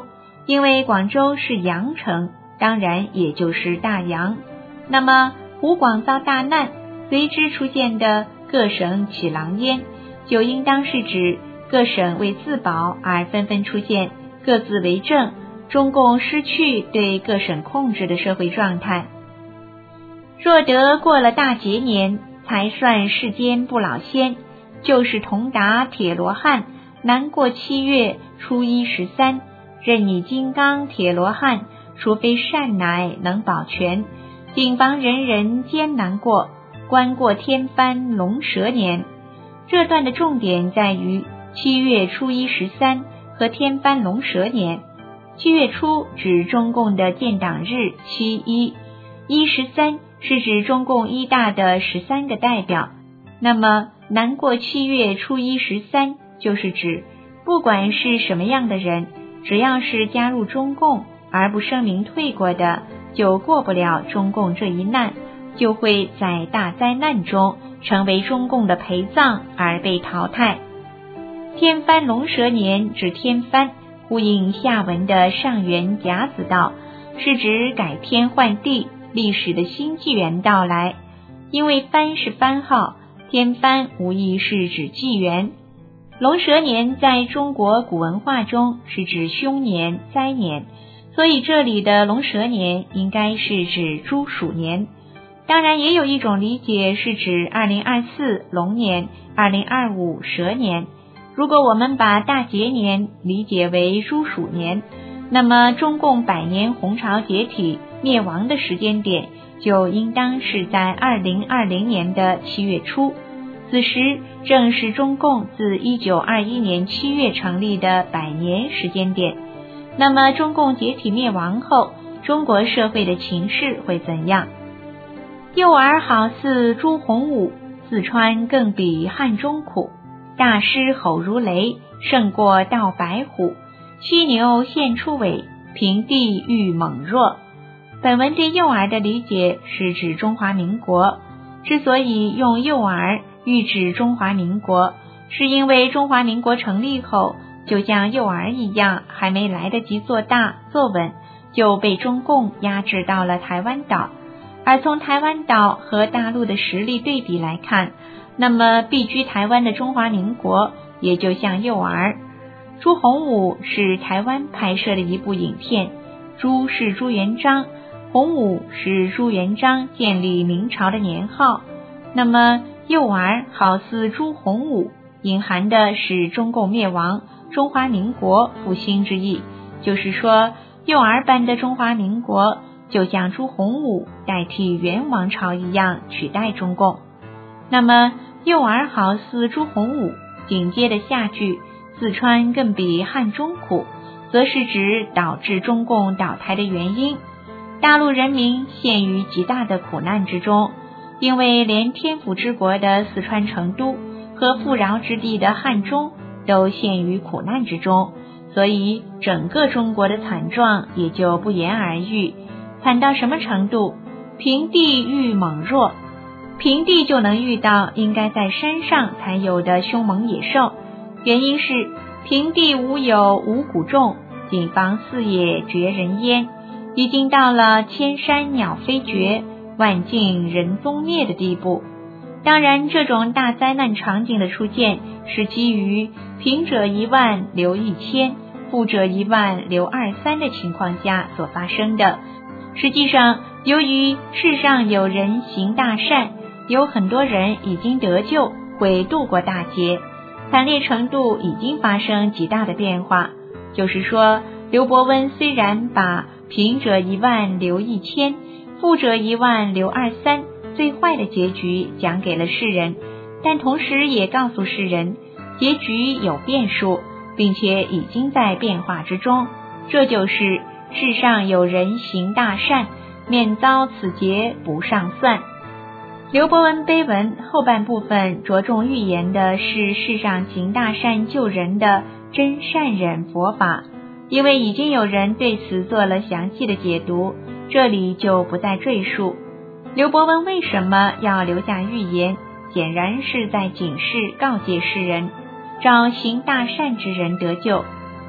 因为广州是洋城，当然也就是大洋。那么湖广遭大难，随之出现的各省起狼烟，就应当是指各省为自保而纷纷出现各自为政，中共失去对各省控制的社会状态。若得过了大节年，才算世间不老仙，就是同达铁罗汉，难过七月初一十三，任你金刚铁罗汉，除非善乃能保全，顶防人人艰难过，关过天翻龙蛇年。这段的重点在于七月初一十三和天翻龙蛇年。七月初指中共的建党日七一，一十三是指中共一大的十三个代表。那么难过七月初一十三，就是指不管是什么样的人，只要是加入中共而不声明退过的，就过不了中共这一难，就会在大灾难中成为中共的陪葬而被淘汰。天翻龙蛇年指天翻，呼应下文的上元甲子道，是指改天换地，历史的新纪元到来。因为番是番号，天番无疑是指纪元。龙蛇年在中国古文化中是指凶年、灾年，所以这里的龙蛇年应该是指猪鼠年。当然也有一种理解是指二零二四龙年、二零二五蛇年。如果我们把大节年理解为猪鼠年，那么中共百年红潮解体灭亡的时间点就应当是在二零二零年的七月初，此时正是中共自一九二一年七月成立的百年时间点。那么中共解体灭亡后，中国社会的情势会怎样？幼儿好似朱洪武，四川更比汉中苦。大狮吼如雷，胜过盗白虎。犀牛现出尾，平地遇猛弱。本文对幼儿的理解是指中华民国。之所以用幼儿喻指中华民国，是因为中华民国成立后，就像幼儿一样，还没来得及做大做稳，就被中共压制到了台湾岛。而从台湾岛和大陆的实力对比来看，那么避居台湾的中华民国也就像幼儿。朱洪武是台湾拍摄的一部影片，朱是朱元璋，洪武是朱元璋建立明朝的年号。那么幼儿好似朱洪武，隐含的是中共灭亡，中华民国复兴之意，就是说幼儿般的中华民国就像朱洪武代替元王朝一样取代中共。那么幼儿好似朱洪武，紧接着下句四川更比汉中苦，则是指导致中共倒台的原因。大陆人民陷于极大的苦难之中，因为连天府之国的四川成都和富饶之地的汉中都陷于苦难之中，所以整个中国的惨状也就不言而喻。惨到什么程度？平地遇猛弱，平地就能遇到应该在山上才有的凶猛野兽，原因是平地无有五谷种，谨防四野绝人烟，已经到了千山鸟飞绝，万径人踪灭的地步。当然这种大灾难场景的出现是基于贫者一万留一千，富者一万留二三的情况下所发生的。实际上由于世上有人行大善，有很多人已经得救，会度过大劫，惨烈程度已经发生极大的变化。就是说刘伯温虽然把贫者一万留一千，富者一万留二三最坏的结局讲给了世人，但同时也告诉世人结局有变数，并且已经在变化之中。这就是世上有人行大善，免遭此劫不上算。刘伯温碑文后半部分着重预言的是世上行大善救人的真善忍佛法，因为已经有人对此做了详细的解读，这里就不再赘述。刘伯温为什么要留下预言？显然是在警示告诫世人，找行大善之人得救。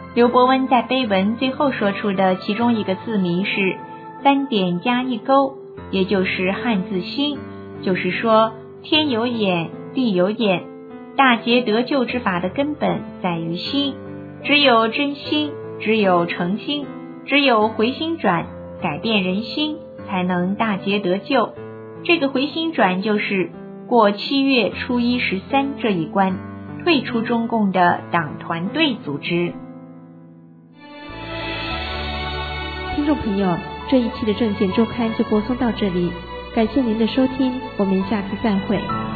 刘伯温在碑文最后说出的其中一个字谜是三点加一勾，也就是汉字心，就是说天有眼，地有眼，大劫得救之法的根本在于心，只有真心，只有诚心，只有回心转，改变人心，才能大劫得救。这个回心转就是过七月初一十三这一关，退出中共的党团队组织。 听众朋友，这一期的政见周刊就播送到这里，感谢您的收听，我们下次再会。